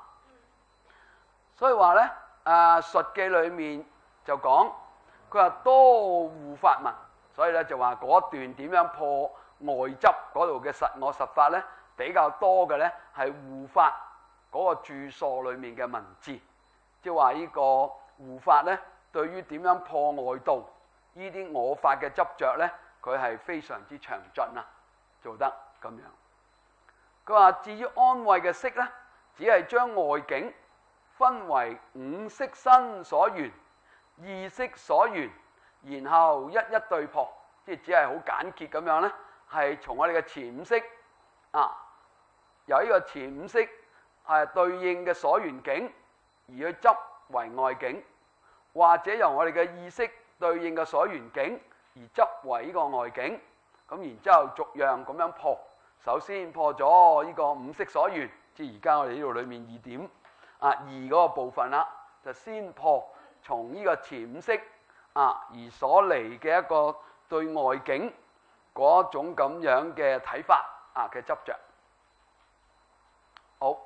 所以話咧述記裏面就講，佢話多護法文，所以咧就話嗰段點樣破外執嗰度嘅實我實法咧，比較多嘅咧係護法嗰個注疏裏面嘅文字，即係話呢個護法咧對於點樣破外道呢啲我法嘅執着咧，佢係非常之詳盡啊，做得咁樣。佢話至於安慧嘅色咧，只係將外境分為五色身所緣、意識所緣，然後一一對破，即係只係好簡潔咁樣咧，係從我哋嘅前五識由呢個前五識係對應嘅所緣境而去執為外境，或者由我哋嘅意識對應嘅所緣境而執為呢個外境，咁然之後逐樣咁樣破。首先破咗呢個五色所緣，即係而家我哋呢度裏面2點2嗰個部分啦，就先破從呢個前五識而所嚟嘅一個對外境嗰種咁樣嘅睇法嘅執着。好，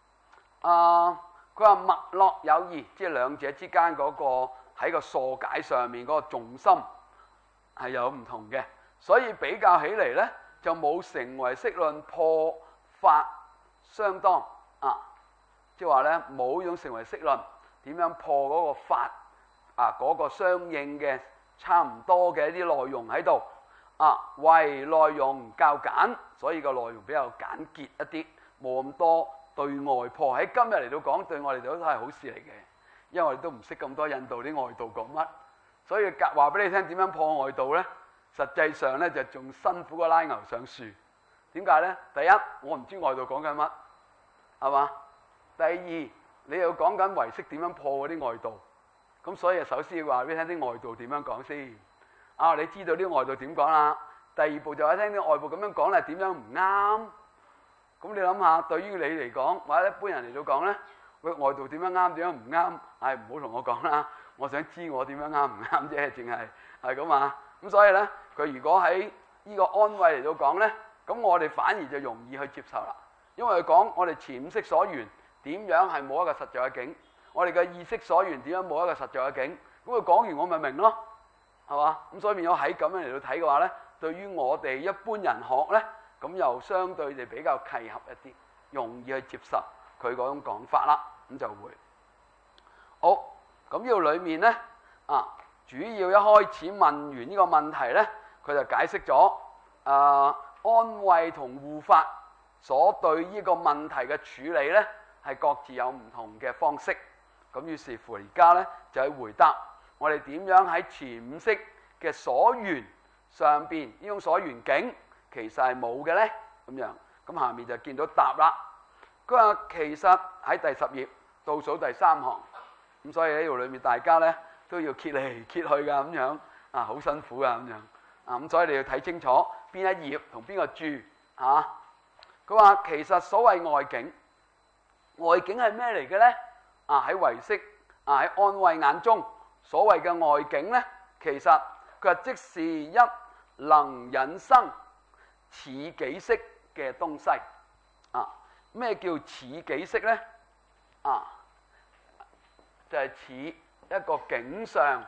佢話脈絡有異，即係兩者之間嗰個喺個疏解上面嗰個重心係有唔同嘅，所以比較起嚟咧就冇成唯識論破法相當即係話咧冇呢種成唯識論點樣破嗰個法嗰個相應嘅差唔多嘅一啲內容喺度為內容較簡，所以個內容比較簡潔一啲，冇咁多對外破。喺今日嚟到講，對我哋都係好事嚟嘅，因為我哋都唔識咁多印度啲外道講乜，所以話俾你聽點樣破外道咧，實際上咧就仲辛苦過拉牛上樹。點解咧？第一，我唔知外道講緊乜，係嘛？第二，你又講緊唯識點樣破嗰啲外道，咁所以首先要話俾你聽啲外道點樣講先。你知道啲外道點講啦？第二步就係聽啲外部咁樣講咧，點樣唔啱？咁你諗下，對於你嚟講，或者一般人嚟到講咧，喂，外道點樣啱，點樣唔啱？唔好同我講啦，我想知我點樣啱唔啱啫，淨係咁啊。咁所以咧，佢如果喺呢個安慧嚟到講咧，咁我哋反而就容易去接受啦，因為佢講我哋前五識所緣點樣係冇一個實在嘅境，我哋嘅意識所緣點樣冇一個實在嘅境，咁佢講完我咪明咯，係嘛？咁所以變咗喺咁樣嚟到睇嘅話咧，對於我哋一般人學咧，咁又相對地比較契合一啲，容易去接受佢嗰種講法啦，咁就會好。咁呢度裏面咧主要一開始問完呢個問題咧，佢就解釋咗安慧同護法所對呢個問題嘅處理咧，係各自有唔同嘅方式。咁於是乎而家咧就係回答我哋點樣喺前五識嘅所緣上邊呢種所緣境其實係冇嘅咧，咁樣。咁下面就見到答啦。佢話其實喺第10頁倒數第3行，咁所以喺呢度裏面大家咧都要揭嚟揭去㗎，咁樣好辛苦㗎，咁樣咁所以你要睇清楚邊一頁同邊個注佢話其實所謂外境，外境係咩嚟嘅咧？喺唯識喺安慧眼中，所謂嘅外境咧，其實佢係即是一能引生似己識嘅東西。咩叫似己識咧？就係似一個景象，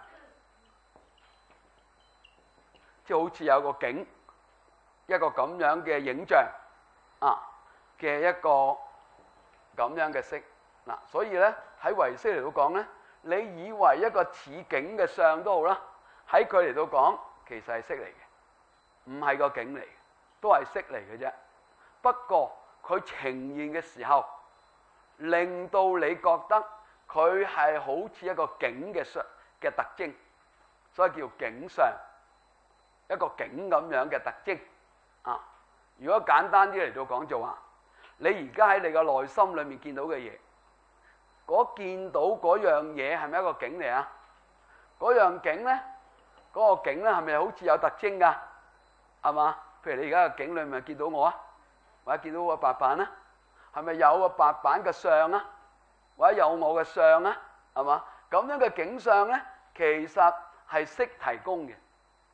即係好似有個景，一個咁樣嘅影像嘅一個咁樣嘅識。所以咧喺唯識嚟到講咧，你以為一個似景嘅相都好啦，喺佢嚟到講其實係識嚟嘅，唔係個景嚟嘅，都係識嚟嘅啫。不過佢呈現嘅時候，令到你覺得佢係好似一個景嘅相嘅特徵，所以叫景相，一個景咁樣嘅特徵。如果簡單啲嚟到講就話，你而家喺你個內心裏面見到嘅嘢，見到嗰樣嘢係咪一個景嚟啊？嗰樣景咧，嗰個景咧係咪好似有特徵㗎？係嘛？譬如你而家個景裏面見到我或者見到個白板啊，係咪有個白板嘅相啊？或者有我嘅相啊？係嘛？咁樣嘅景相咧，其實係識提供嘅，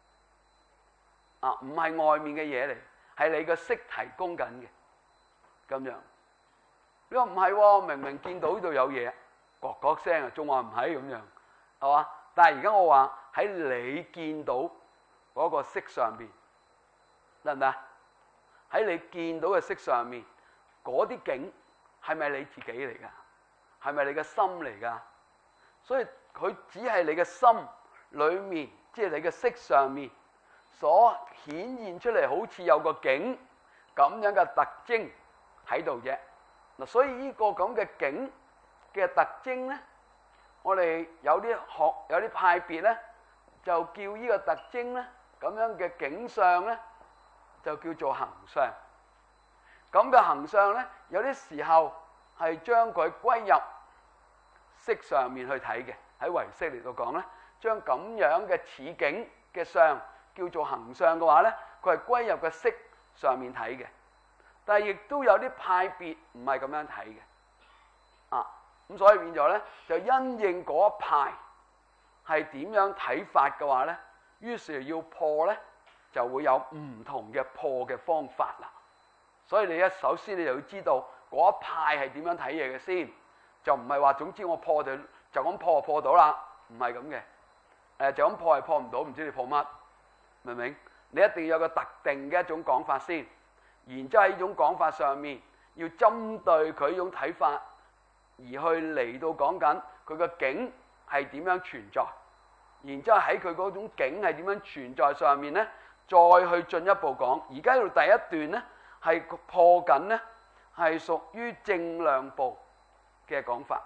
唔係外面嘅嘢嚟，係你個識提供緊嘅，咁樣。你話唔係喎，明明見到呢度有嘢，咯咯聲仲話唔係咁樣，係嘛？但係而家我話喺你見到嗰個色上邊，得唔得？喺你見到嘅色上面，嗰啲景係咪你自己嚟㗎？係咪你嘅心嚟㗎？所以佢只係你嘅心裏面，即係你嘅色上面所顯現出嚟，好似有個境咁樣嘅特徵喺度啫。嗱，所以呢個咁嘅境嘅特徵咧，我哋有啲派別咧，就叫呢個特徵咧，咁樣嘅境相咧，就叫做行相。咁嘅行相咧，有啲時候係將佢歸入色上面去睇嘅。喺唯識嚟到講咧，將咁樣嘅似境嘅相叫做行相嘅話咧，佢係歸入個色上面睇嘅。但係亦都有啲派別唔係咁樣睇嘅。咁所以變咗咧，就因應嗰一派係點樣睇法嘅話咧，於是要破咧，就會有唔同嘅破嘅方法啦。所以你首先你就要知道嗰一派係點樣睇嘢嘅先，就唔係話總之我破就咁破就破到啦，唔係咁嘅。就咁破係破唔到，唔知你破乜，明唔明？你一定要有個特定嘅一種講法先，然之後喺呢種講法上面要針對佢呢種睇法，而去嚟到講緊佢個境係點樣存在，然之後喺佢嗰種境係點樣存在上面咧，再去進一步講。而家呢度第一段咧係破緊咧，係屬於正量部嘅講法。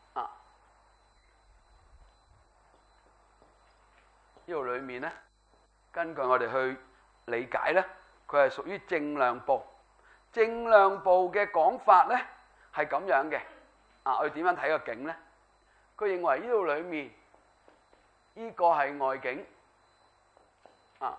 呢度裏面咧，根據我哋去理解咧，佢係屬於正量部。正量部嘅講法咧係咁樣嘅。佢點樣睇個境咧？佢認為呢度裏面呢個係外境，而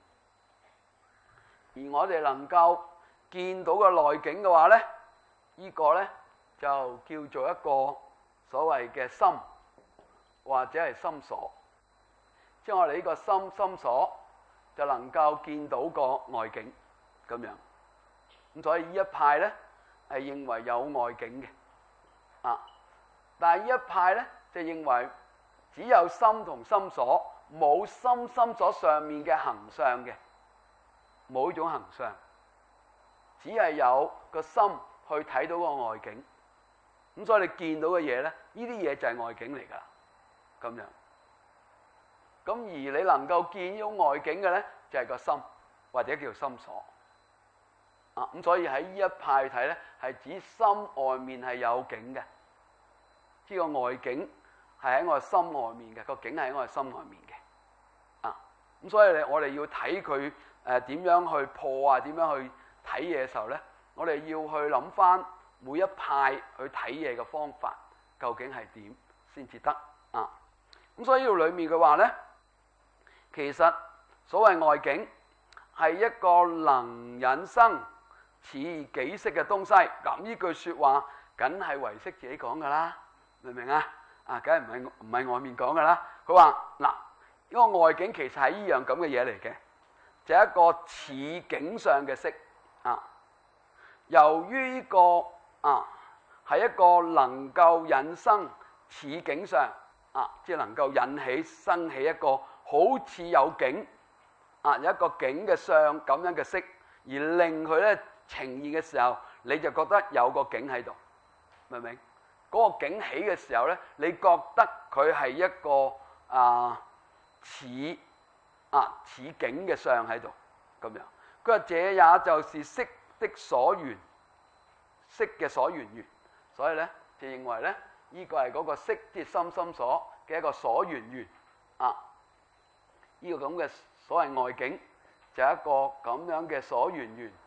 我哋能夠見到個內境嘅話咧，呢個咧就叫做一個所謂嘅心或者係心所。即係我哋呢個心所就能夠見到個外境咁樣。咁所以呢一派咧係認為有外境嘅。但係呢一派咧就認為只有心同心所，冇心所上面嘅行相嘅，冇呢種行相，只係有個心去睇到個外境。咁所以你見到嘅嘢咧，呢啲嘢就係外境嚟㗎啦，咁樣。咁而你能夠見呢種外境嘅咧，就係個心或者叫做心所。咁所以喺呢一派睇咧，係指心外面係有境嘅。呢個外境係喺我哋心外面嘅，個境係喺我哋心外面嘅。咁所以我哋要睇佢點樣去破啊，點樣去睇嘢嘅時候咧，我哋要去諗翻每一派去睇嘢嘅方法究竟係點先至得。咁所以呢度裏面嘅話咧，其實所謂外境係一個能引生似己色嘅東西。咁呢句説話梗係唯識自己講㗎啦。明唔明啊？梗係唔係外面講㗎啦。佢話嗱，呢個外境其實係呢樣咁嘅嘢嚟嘅，就係一個似境上嘅色。由於呢個係一個能夠引生似境上，即係能夠生起一個好似有境有一個境嘅相咁樣嘅色，而令佢咧呈現嘅時候，你就覺得有個境喺度，明唔明？嗰個境起嘅時候咧，你覺得佢係一個似境嘅相喺度咁樣。佢話：這也就是色的所緣，色嘅所緣緣。所以咧就認為咧，呢個係嗰個色即係心所嘅一個所緣緣。呢個咁嘅所謂外境就係一個咁樣嘅所緣緣。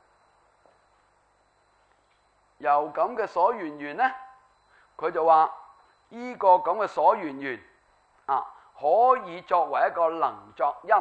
由咁嘅所緣緣咧，佢就話呢個咁嘅所緣緣可以作為一個能作因。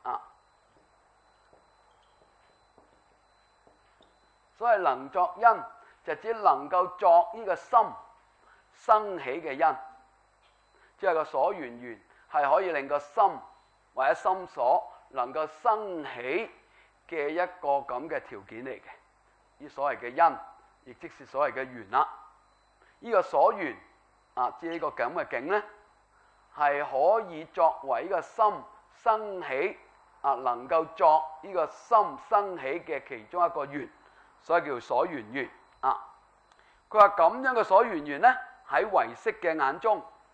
所謂能作因就只能夠作呢個心生起嘅因，即係個所緣緣係可以令個心或者心所能夠生起嘅一個咁嘅條件嚟嘅。呢所謂嘅因，亦即是所謂嘅緣啦。呢個所緣即係呢個咁嘅境咧，係可以作為呢個心生起能夠作呢個心生起嘅其中一個緣，所以叫做所緣緣。佢話咁樣嘅所緣緣咧，喺唯識嘅眼中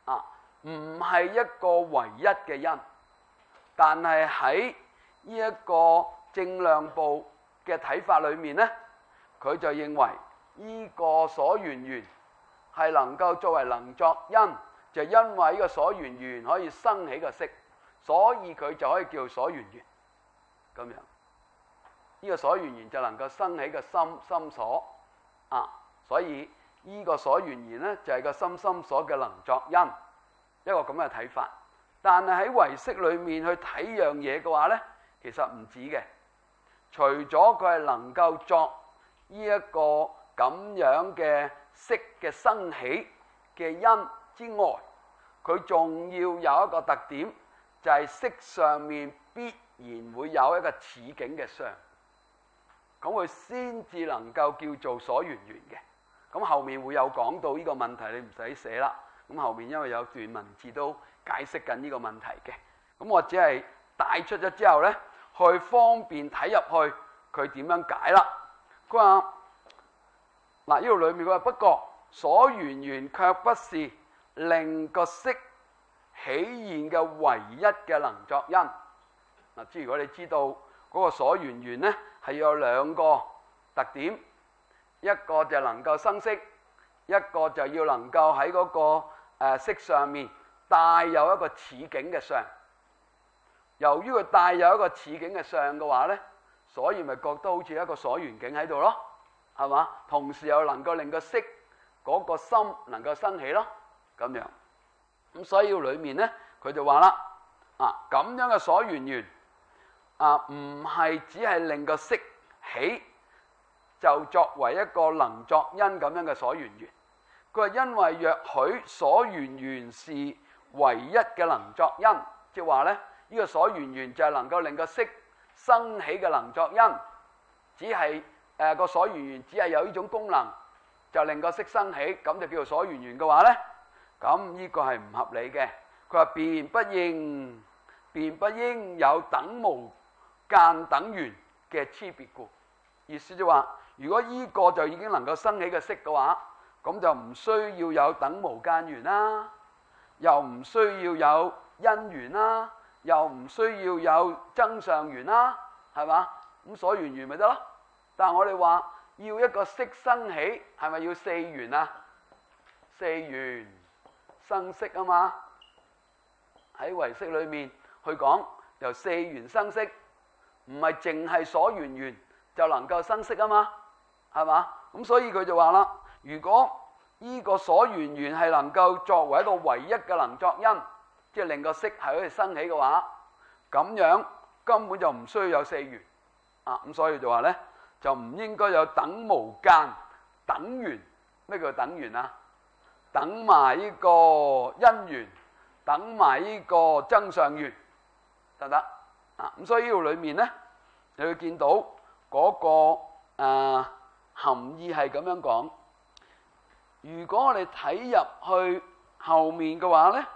唔係一個唯一嘅因，但係喺呢一個正量部嘅睇法裏面呢，佢就認為呢個所緣緣係能夠作為能作因，就因為呢個所緣緣可以生起個色，所以佢就可以叫所緣緣咁樣。呢個所緣緣就能夠生起個心所所以呢個所緣緣呢，就係個心所嘅能作因，一個咁嘅睇法。但係喺唯識裏面去睇樣嘢嘅話呢，其實唔止嘅。除咗佢係能夠作呢一個咁樣嘅色嘅生起嘅因之外，佢仲要有一個特點，就係色上面必然會有一個此境嘅相，咁佢先至能夠叫做所緣緣嘅。咁後面會有講到呢個問題，你唔使寫啦。咁後面因為有段文字都解釋緊呢個問題嘅，咁我只係帶出咗之後呢，去方便睇入去佢點樣解啦。佢話嗱，呢度裏面佢話，不過所緣緣卻不是令個色起現嘅唯一嘅能作因。嗱，即係如果你知道嗰個所緣緣呢，係有兩個特點，一個就能夠生色，一個就要能夠喺嗰個色上面帶有一個此境嘅相。由於佢帶有一個此境嘅相嘅話呢，所以咪覺得好似一個所緣境喺度咯，係嘛？同時又能夠令個色嗰個心能夠生起咯，咁樣。咁所以裏面呢，佢就話啦，咁樣嘅所緣緣唔係只係令個色起，就作為一個能作因咁樣嘅所緣緣。佢話因為若許所緣緣是唯一嘅能作因，即係話咧，呢個所緣緣就係能夠令個色生起嘅能作因，只係個所緣緣只係有呢種功能，就令個色生起，咁就叫做所緣緣嘅話咧，咁呢個係唔合理嘅。佢話便不應有等無間等緣嘅差別故。意思就話，如果呢個就已經能夠生起嘅色嘅話，咁就唔需要有等無間緣啦，又唔需要有因緣啦，又唔需要有增上緣啦，係嘛？咁所緣緣咪得咯。但係我哋話要一個色生起，係咪要四緣啊？四緣生色啊嘛。喺唯識裏面去講，由四緣生色，唔係淨係所緣緣就能夠生色啊嘛，係嘛？咁所以佢就話啦，如果呢個所緣緣係能夠作為一個唯一嘅能作因，即係令個色係可以生起嘅話，咁樣根本就唔需要有四緣咁所以就話咧，就唔應該有等無間等緣。咩叫等緣啊？等埋呢個因緣，等埋呢個增上緣，得唔得咁所以呢度裏面咧，你會見到嗰個含義係咁樣講。如果我哋睇入去後面嘅話咧，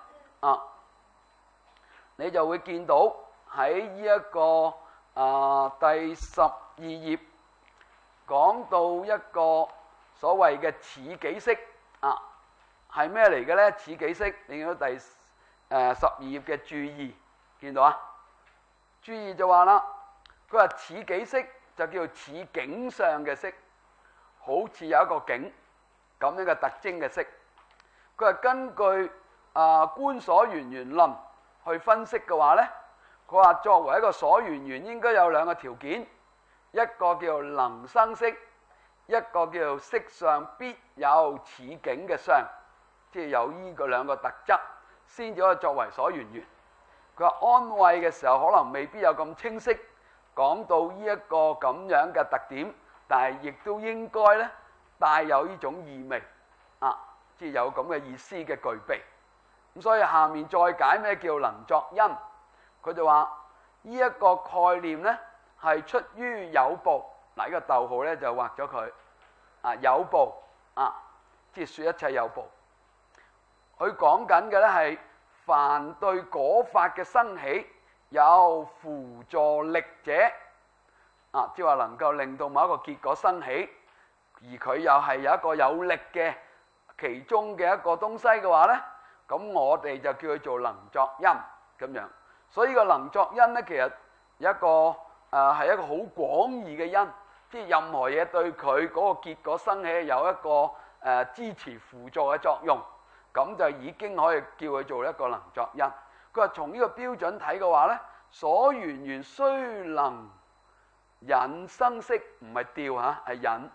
你就會見到喺呢一個第12頁講到一個所謂嘅此幾色係咩嚟嘅咧？此幾色，你見到第12頁嘅注意，見到啊？注意就話啦，佢話此幾色就叫做此境上嘅色，好似有一個境咁樣嘅特徵嘅色。佢係根據觀所緣緣論去分析嘅話咧，佢話作為一個所緣緣應該有兩個條件，一個叫能生色，一個叫色上必有此境嘅相，即係有呢個兩個特質先至可以作為所緣緣。佢話安慰嘅時候可能未必有咁清晰講到呢一個咁樣嘅特點，但係亦都應該咧帶有呢種意味即係有咁嘅意思嘅具備。咁所以下面再解咩叫能作因，佢就話呢一個概念咧係出於有部。嗱，呢個逗號咧就畫咗佢有部即係說一切有部。佢講緊嘅咧係凡對果法嘅生起有輔助力者即係話能夠令到某一個結果生起，而佢又係有一個有力嘅其中嘅一個東西嘅話咧， 咁我哋就叫佢做能作因咁樣。所以個能作因咧，其實有一個係一個好廣義嘅因，即係任何嘢對佢嗰個結果生起有一個支持輔助嘅作用，咁就已經可以叫佢做一個能作因。佢話從呢個標準睇嘅話咧，所緣緣雖能引生色，唔係調嚇，係引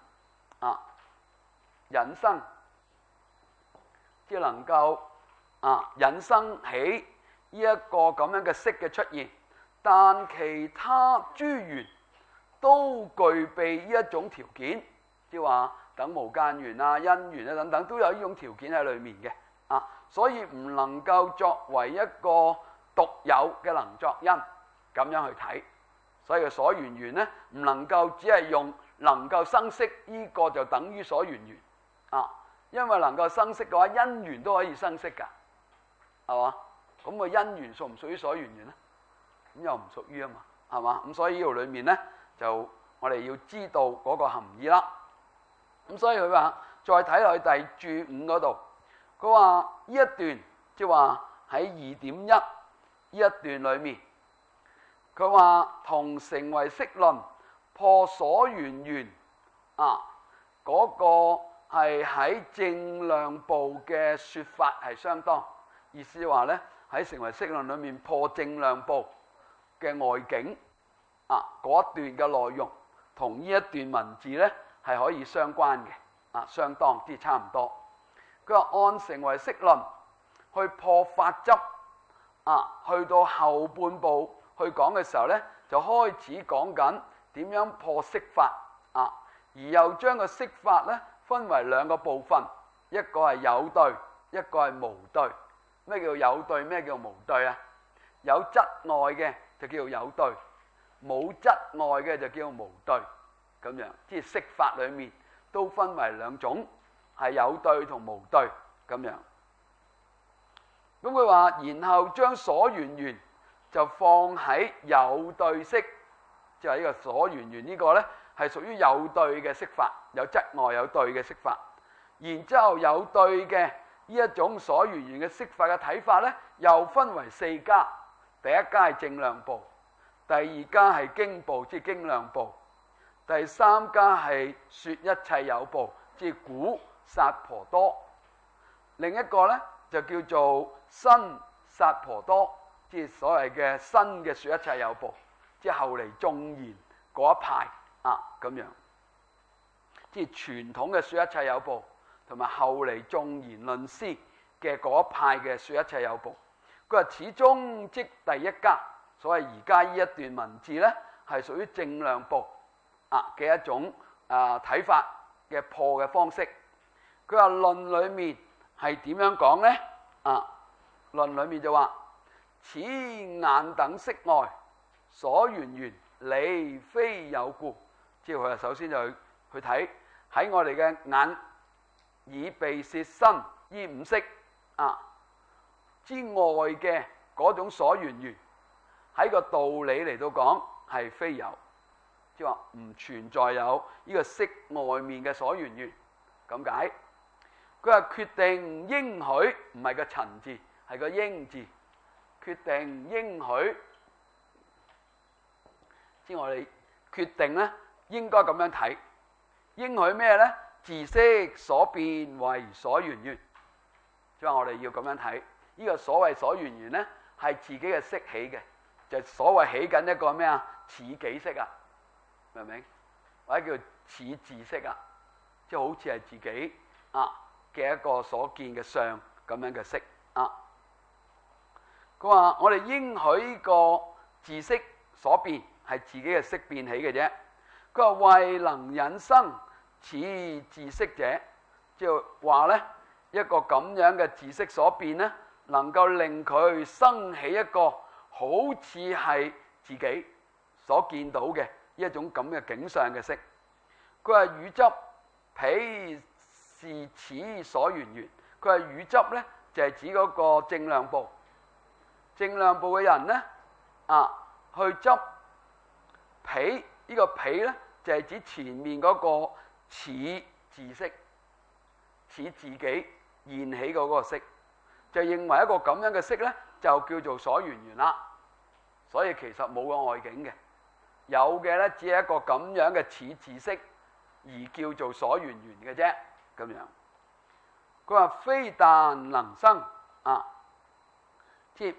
引生，即係能夠引生起呢一個咁樣嘅色嘅出現，但其他諸緣都具備呢一種條件，即係話等無間緣啊、因緣啊等等都有呢種條件喺裏面嘅所以唔能夠作為一個獨有嘅能作因咁樣去睇。所以個所緣緣咧，唔能夠只係用能夠生色呢個就等於所緣緣因為能夠生色嘅話，因緣都可以生色㗎，係嘛？咁個因緣屬唔屬於所緣緣咧？咁又唔屬於啊嘛，係嘛？咁所以呢度裏面咧，就我哋要知道嗰個含義啦。咁所以佢話再睇落去第註5嗰度，佢話呢一段即係話喺2.1呢一段裏面，佢話同成唯識論破所緣緣嗰個係喺正量部嘅說法係相當，意思話咧喺成唯識論裏面破正量部嘅外境嗰一段嘅內容，同呢一段文字咧係可以相關嘅相當即係差唔多。佢話按成唯識論去破法執去到後半部去講嘅時候咧，就開始講緊點樣破色法而又將個色法咧分為兩個部分，一個係有對，一個係無對。咩叫有對？咩叫無對啊？有質礙嘅就叫做有對，冇質礙嘅就叫做無對。咁樣即係色法裏面都分為兩種，係有對同無對咁樣。咁佢話，然後將所緣緣就放喺有對色，即係呢個所緣緣呢個咧係屬於有對嘅色法，有質礙有對嘅色法。然之後有對嘅呢一種所緣緣嘅色法嘅睇法咧，又分為4家。第一家係正量部，第二家係經部，即係經量部，第三家係說一切有部，即係古薩婆多。另一個咧就叫做新薩婆多，即係所謂嘅新嘅說一切有部，即係後嚟眾賢嗰一派咁樣，即係傳統嘅說一切有部，同埋後嚟眾賢論師嘅嗰一派嘅說一切有部。佢話始終即第一家，所謂而家呢一段文字咧係屬於正量部嘅一種睇法嘅破嘅方式。佢話論裏面係點樣講咧？論裏面就話此眼等色外所緣緣離非有故，即係佢話首先就去睇喺我哋嘅眼耳鼻舌身呢5色之外嘅嗰種所緣緣，喺個道理嚟到講係非有，即係話唔存在有呢個色外面嘅所緣緣咁解。佢話決定應許，唔係個陳字，係個應字。決定應許，即係我哋決定咧應該咁樣睇。應許咩咧？自色所變為所緣緣，即係話我哋要咁樣睇。呢個所謂所緣緣咧，係自己嘅色起嘅，就所謂起緊一個咩似己色明唔明？或者叫似自色即係好似係自己嘅一個所見嘅相咁樣嘅色佢話我哋應許呢個自色所變係自己嘅色變起嘅啫。佢話為能引生此自色者，即係話咧一個咁樣嘅自色所變咧，能夠令佢生起一個好似係自己所見到嘅一種咁嘅景象嘅色。佢話汝執彼是此所緣緣。佢話汝執咧就係指嗰個正量部。正量部嘅人咧去執彼，呢個彼咧就係指前面嗰個似自色，似自己現起嗰個色。 就認為一個咁樣嘅色咧就叫做所緣緣啦。所以其實冇個外境嘅，有嘅咧只係一個咁樣嘅似字色而叫做所緣緣嘅啫。咁樣佢話非但能生啊，即係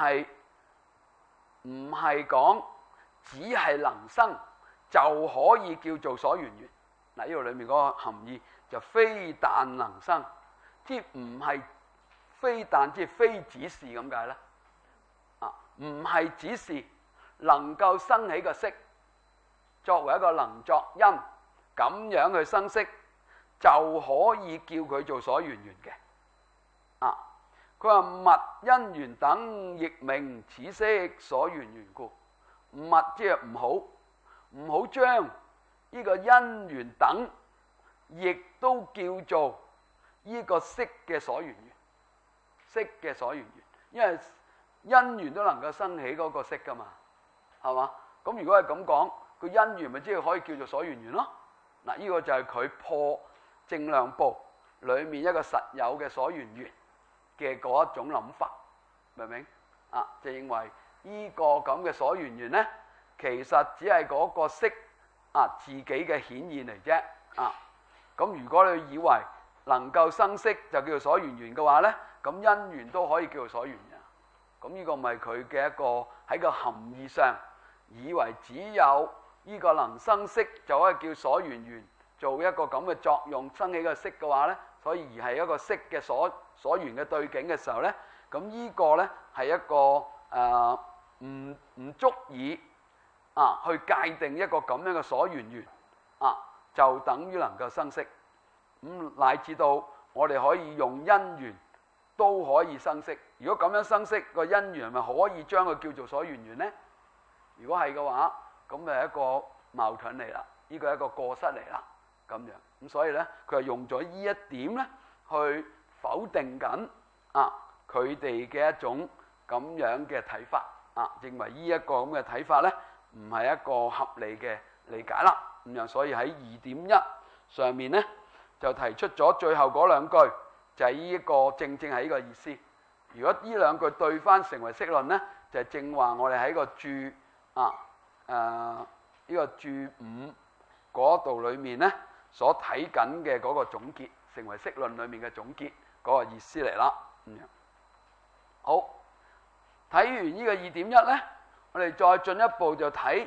唔係講只係能生就可以叫做所緣緣。嗱，呢度裏面嗰個含義就非但能生，即係唔係非但即係非只是咁解啦。啊，唔係只是能夠生起個色，作為一個能作因咁樣去生色，就可以叫佢做所緣緣嘅。啊，佢話物因緣等亦名此色所緣緣故。物即係唔好將呢個因緣等，亦都叫做呢個色嘅所緣緣。色嘅所緣緣，因為因緣都能夠生起嗰個色噶嘛，係嘛？咁如果係咁講，個因緣咪即係可以叫做所緣緣咯。嗱，呢個就係佢破正量部裡面一個實有嘅所緣緣嘅嗰一種諗法，明唔明？啊，就認為呢個咁嘅所緣緣咧，其實只係嗰個色自己嘅顯現嚟啫。啊，咁如果你以為能夠生色就叫做所緣緣嘅話咧，咁因緣都可以叫做所緣緣。咁呢個咪佢嘅一個喺個含義上，以為只有呢個能生色就可以叫所緣緣，做一個咁嘅作用生起個色嘅話咧，所以而係一個色嘅所緣嘅對境嘅時候咧，咁呢個咧係一個唔足以去界定一個咁樣嘅所緣緣就等於能夠生色。咁乃至到我哋可以用因緣都可以生色。如果咁樣生色，個因緣係咪可以將佢叫做所緣緣呢？如果係嘅話，咁咪係一個矛盾嚟啦，呢個係一個過失嚟啦，咁樣。咁所以咧，佢係用咗呢一點咧，去否定緊佢哋嘅一種咁樣嘅睇法認為呢一個咁嘅睇法咧，唔係一個合理嘅理解啦。咁樣，所以喺2.1上面咧，就提出咗最後嗰兩句，就係呢一個正係呢個意思。如果呢兩句對翻成為釋論咧，就係正話我哋喺個注呢個注5嗰度裏面咧所睇緊嘅嗰個總結，成為釋論裏面嘅總結嗰個意思嚟啦。咁樣好，睇完呢個2.1咧，我哋再進一步就睇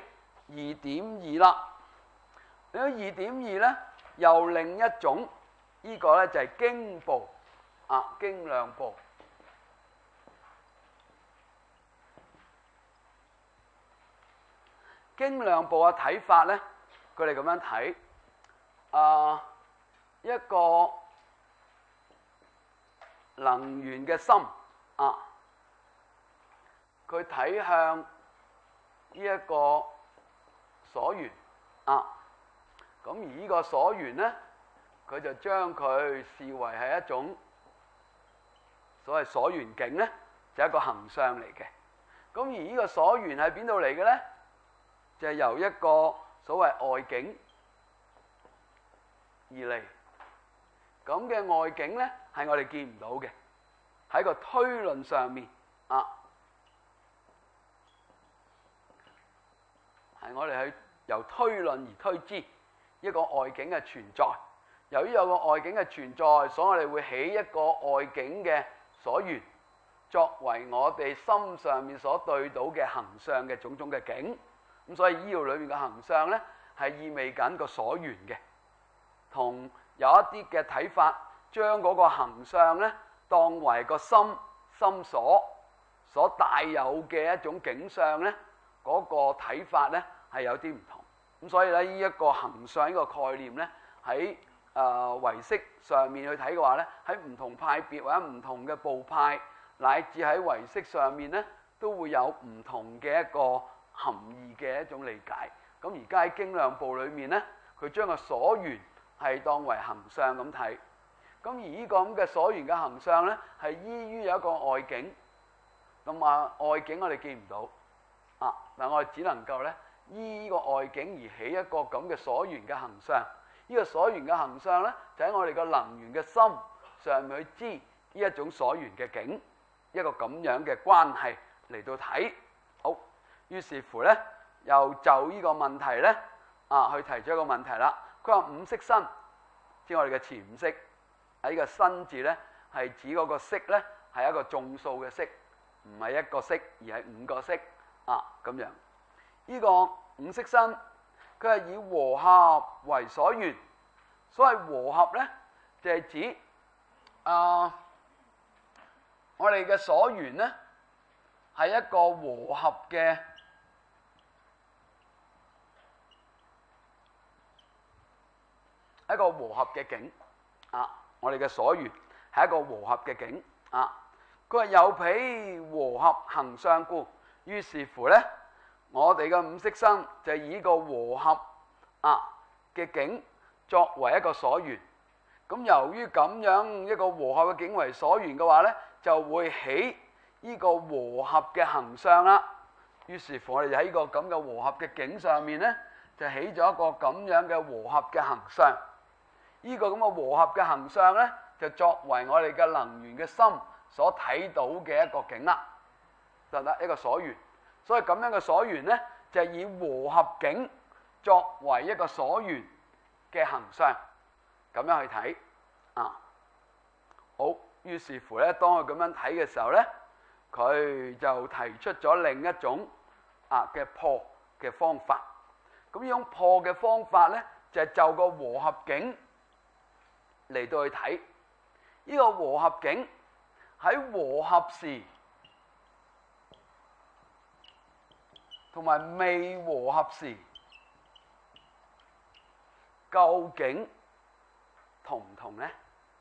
2.2啦。呢個2.2咧又另一種，呢個咧就係經部經量部。經量部嘅睇法咧，佢哋咁樣睇，一個能緣嘅心佢睇向呢一個所緣咁而呢個所緣咧，佢就將佢視為係一種所謂所緣境咧，就係一個行相嚟嘅。咁而呢個所緣係邊度嚟嘅咧？就係由一個所謂外境而嚟。咁嘅外境咧，係我哋見唔到嘅，喺個推論上面係我哋去由推論而推知一個外境嘅存在。由於有個外境嘅存在，所以我哋會起一個外境嘅所緣，作為我哋心上面所對到嘅行相嘅種種嘅境。咁所以呢度裏面嘅行相咧，係意味緊個所緣嘅，同有一啲嘅睇法，將嗰個行相咧當為個心所帶有嘅一種景象咧，嗰個睇法咧係有啲唔同。咁所以咧，呢一個行相呢個概念咧，喺唯識上面去睇嘅話咧，喺唔同派別或者唔同嘅部派，乃至喺唯識上面咧，都會有唔同嘅一個含義嘅一種理解。咁而家喺經量部裏面咧，佢將個所緣係當為行相咁睇。咁而呢個咁嘅所緣嘅行相咧，係依於有一個外境。咁外境我哋見唔到但我哋只能夠咧依呢個外境而起一個咁嘅所緣嘅行相。呢個所緣嘅行相咧，就喺我哋個能緣嘅心上面去知呢一種所緣嘅境，一個咁樣嘅關係嚟到睇。好，於是乎咧，又就呢個問題咧去提出一個問題啦。佢話五色身，即係我哋嘅前五色，喺呢個身字咧係指嗰個色咧係一個眾數嘅色，唔係一個色，而係五個色咁樣。呢個五色身，佢係以和合為所緣。所謂和合咧，就係指我哋嘅所緣咧係一個和合嘅境我哋嘅所緣係一個和合嘅境佢話有彼和合行相故，於是乎咧，我哋嘅五色身就係以個和合嘅境作為一個所緣。咁由於咁樣一個和合嘅境為所緣嘅話咧，就會起呢個和合嘅行相啦。於是乎，我哋喺呢個咁嘅和合嘅境上面咧，就起咗一個咁樣嘅和合嘅行相。呢個咁嘅和合嘅行相咧，就作為我哋嘅能緣嘅心所睇到嘅一個境啦，就得一個所緣。所以咁樣嘅所緣咧，就係以和合境作為一個所緣嘅行相，咁樣去睇好，於是乎咧，當佢咁樣睇嘅時候咧，佢就提出咗另一種嘅破嘅方法。咁呢種破嘅方法咧，就係就個和合境嚟到去睇。呢個和合境喺和合時同埋未和合時，究竟同唔同呢？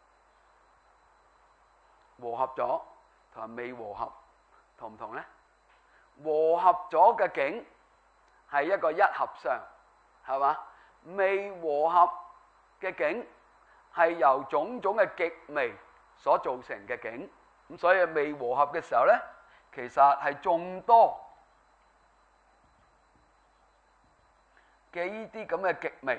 和合咗同埋未和合同唔同呢？和合咗嘅境係一個一合相，係嘛？未和合嘅境係由種種嘅極微所造成嘅境。咁所以未和合嘅時候咧，其實係眾多嘅呢啲咁嘅極微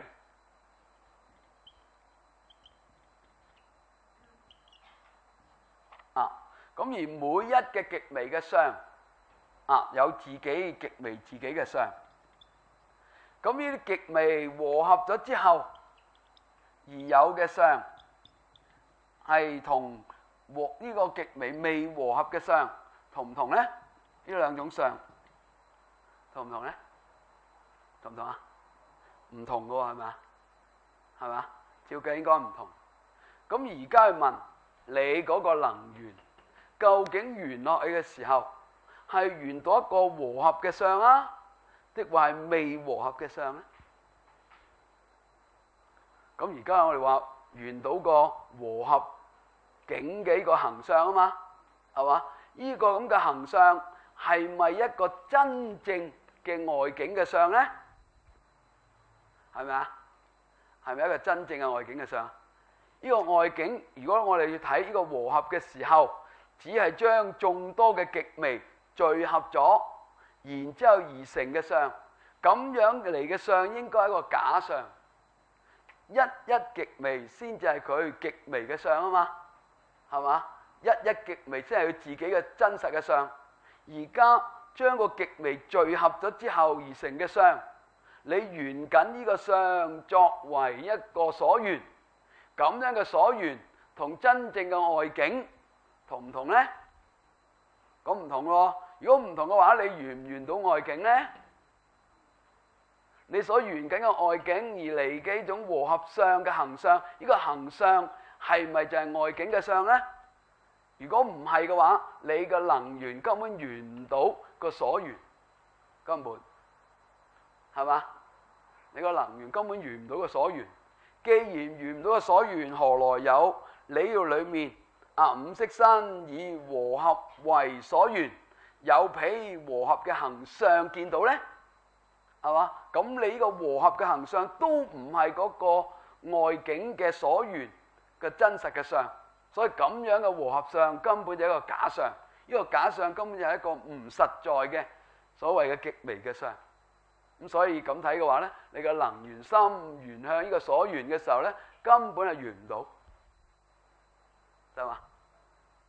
咁而每一嘅極微嘅相有自己極微自己嘅相。咁呢啲極微和合咗之後而有嘅相，係同呢個極微未和合嘅相同唔同咧？呢兩種相同唔同咧？同唔同啊？唔同嘅喎，係咪啊？係嘛？照計應該唔同。咁而家去問你嗰個能緣，究竟緣落去嘅時候係緣到一個和合嘅相抑或係未和合嘅相咧？咁而家我哋話緣到個和合境嘅呢個行相嘛，係嘛？呢個咁嘅行相係咪一個真正嘅外境嘅相咧？係咪啊？係咪一個真正嘅外境嘅相？呢個外境，如果我哋要睇呢個和合嘅時候，只係將眾多嘅極微聚合咗，然之後而成嘅相，咁樣嚟嘅相應該係一個假相。一極微先至係佢極微嘅相嘛，係嘛？一極微先係佢自己嘅真實嘅相。而家將個極微聚合咗之後而成嘅相，你緣緊呢個相作為一個所緣，咁樣嘅所緣同真正嘅外境同唔同呢？咁唔同喎。如果唔同嘅話，你緣唔緣到外境呢？你所緣緊嘅外境而嚟嘅呢種和合相嘅行相，呢個行相係咪就係外境嘅相呢？如果唔係嘅話，你嘅能緣根本緣唔到個所緣，根本係嘛？你個能緣根本緣唔到個所緣。既然緣唔到個所緣，何來有你要裏面五色身以和合為所緣，有彼和合嘅行相見到呢？係嘛？咁你呢個和合嘅行相都唔係嗰個外境嘅所緣嘅真實嘅相，所以咁樣嘅和合相根本就係一個假相。呢個假相根本就係一個唔實在嘅所謂嘅極微嘅相。咁所以咁睇嘅話咧，你嘅能緣心緣向呢個所緣嘅時候咧，根本係緣唔到，係嘛？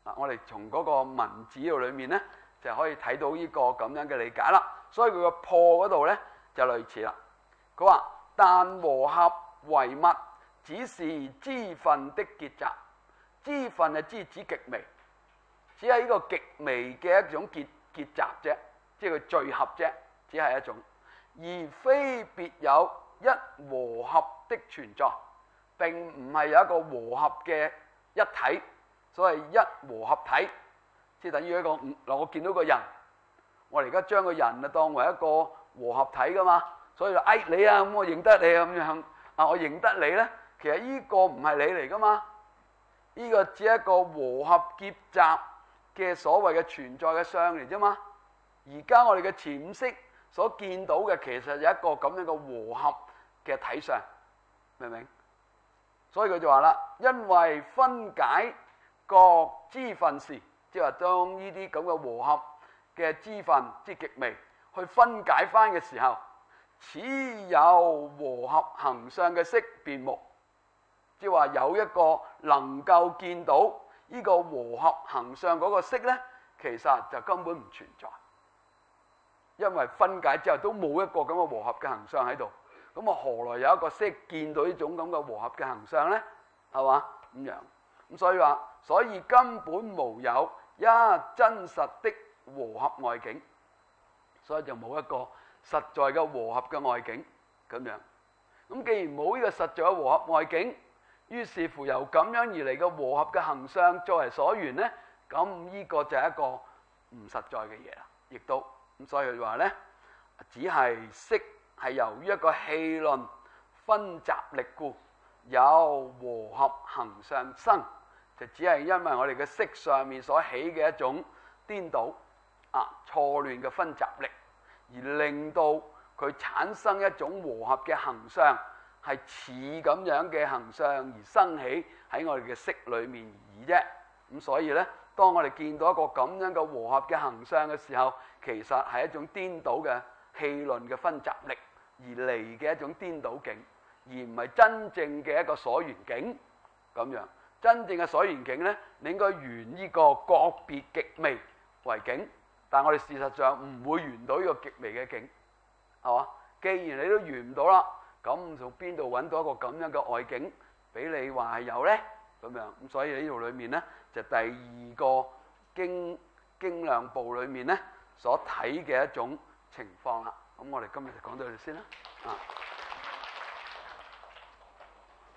嗱，我哋從嗰個文字度裏面咧，就可以睇到呢個咁樣嘅理解啦。所以佢個破嗰度咧就類似啦。佢話：但和合為物，只是支分的結集。支分係指極微，只係呢個極微嘅一種結集啫，即係佢聚合啫，只係一種，而非別有一和合的存在。並唔係有一個和合嘅一體，所謂一和合體，即係等於一個嗱，我見到個人，我哋而家將個人啊當為一個和合體噶嘛，所以就你啊，咁我認得你啊咁樣啊，我認得你咧，其實呢個唔係你嚟噶嘛，呢個只係一個和合結集嘅所謂嘅存在嘅相嚟啫嘛。而家我哋嘅潛意識所見到嘅其實有一個咁樣嘅和合嘅體相，明唔明？所以佢就話啦，因為分解各支分時，即係話當呢啲咁嘅和合嘅支分，即係極微，去分解翻嘅時候，此有和合行相嘅色便無，即係話有一個能夠見到呢個和合行相嗰個色咧，其實就根本唔存在，因為分解之後都冇一個咁嘅和合嘅行相喺度。咁啊，何來有一個色見到呢種咁嘅和合嘅行相咧？係嘛咁樣？咁所以話，所以根本無有一真實的和合外境，所以就冇一個實在嘅和合嘅外境咁樣。咁既然冇呢個實在嘅和合外境，於是乎由咁樣而嚟嘅和合嘅行相作為所緣咧，咁呢個就係一個唔實在嘅嘢啦，亦都咁。所以佢話咧，只係色。係由於一個氣論分集力故，有和合行相生，就只係因為我哋嘅色上面所起嘅一種顛倒錯亂嘅分集力，而令到佢產生一種和合嘅行相，係似咁樣嘅行相而生起喺我哋嘅色裏面而已啫。咁所以呢，當我哋見到一個咁樣嘅和合嘅行相嘅時候，其實係一種顛倒嘅氣論嘅分集力而嚟嘅一種顛倒境，而唔係真正嘅一個所緣境咁樣。真正嘅所緣境呢，你應該緣呢個個別極微為境，但係我哋事實上唔會緣到呢個極微嘅境，係嘛？既然你都緣唔到啦，咁從邊度揾到一個咁樣嘅外境俾你話係有呢？咁樣咁，所以呢度裏面呢，就第二個經量部裏面呢所睇嘅一種情況啦。咁我哋今日就講到呢度先啦。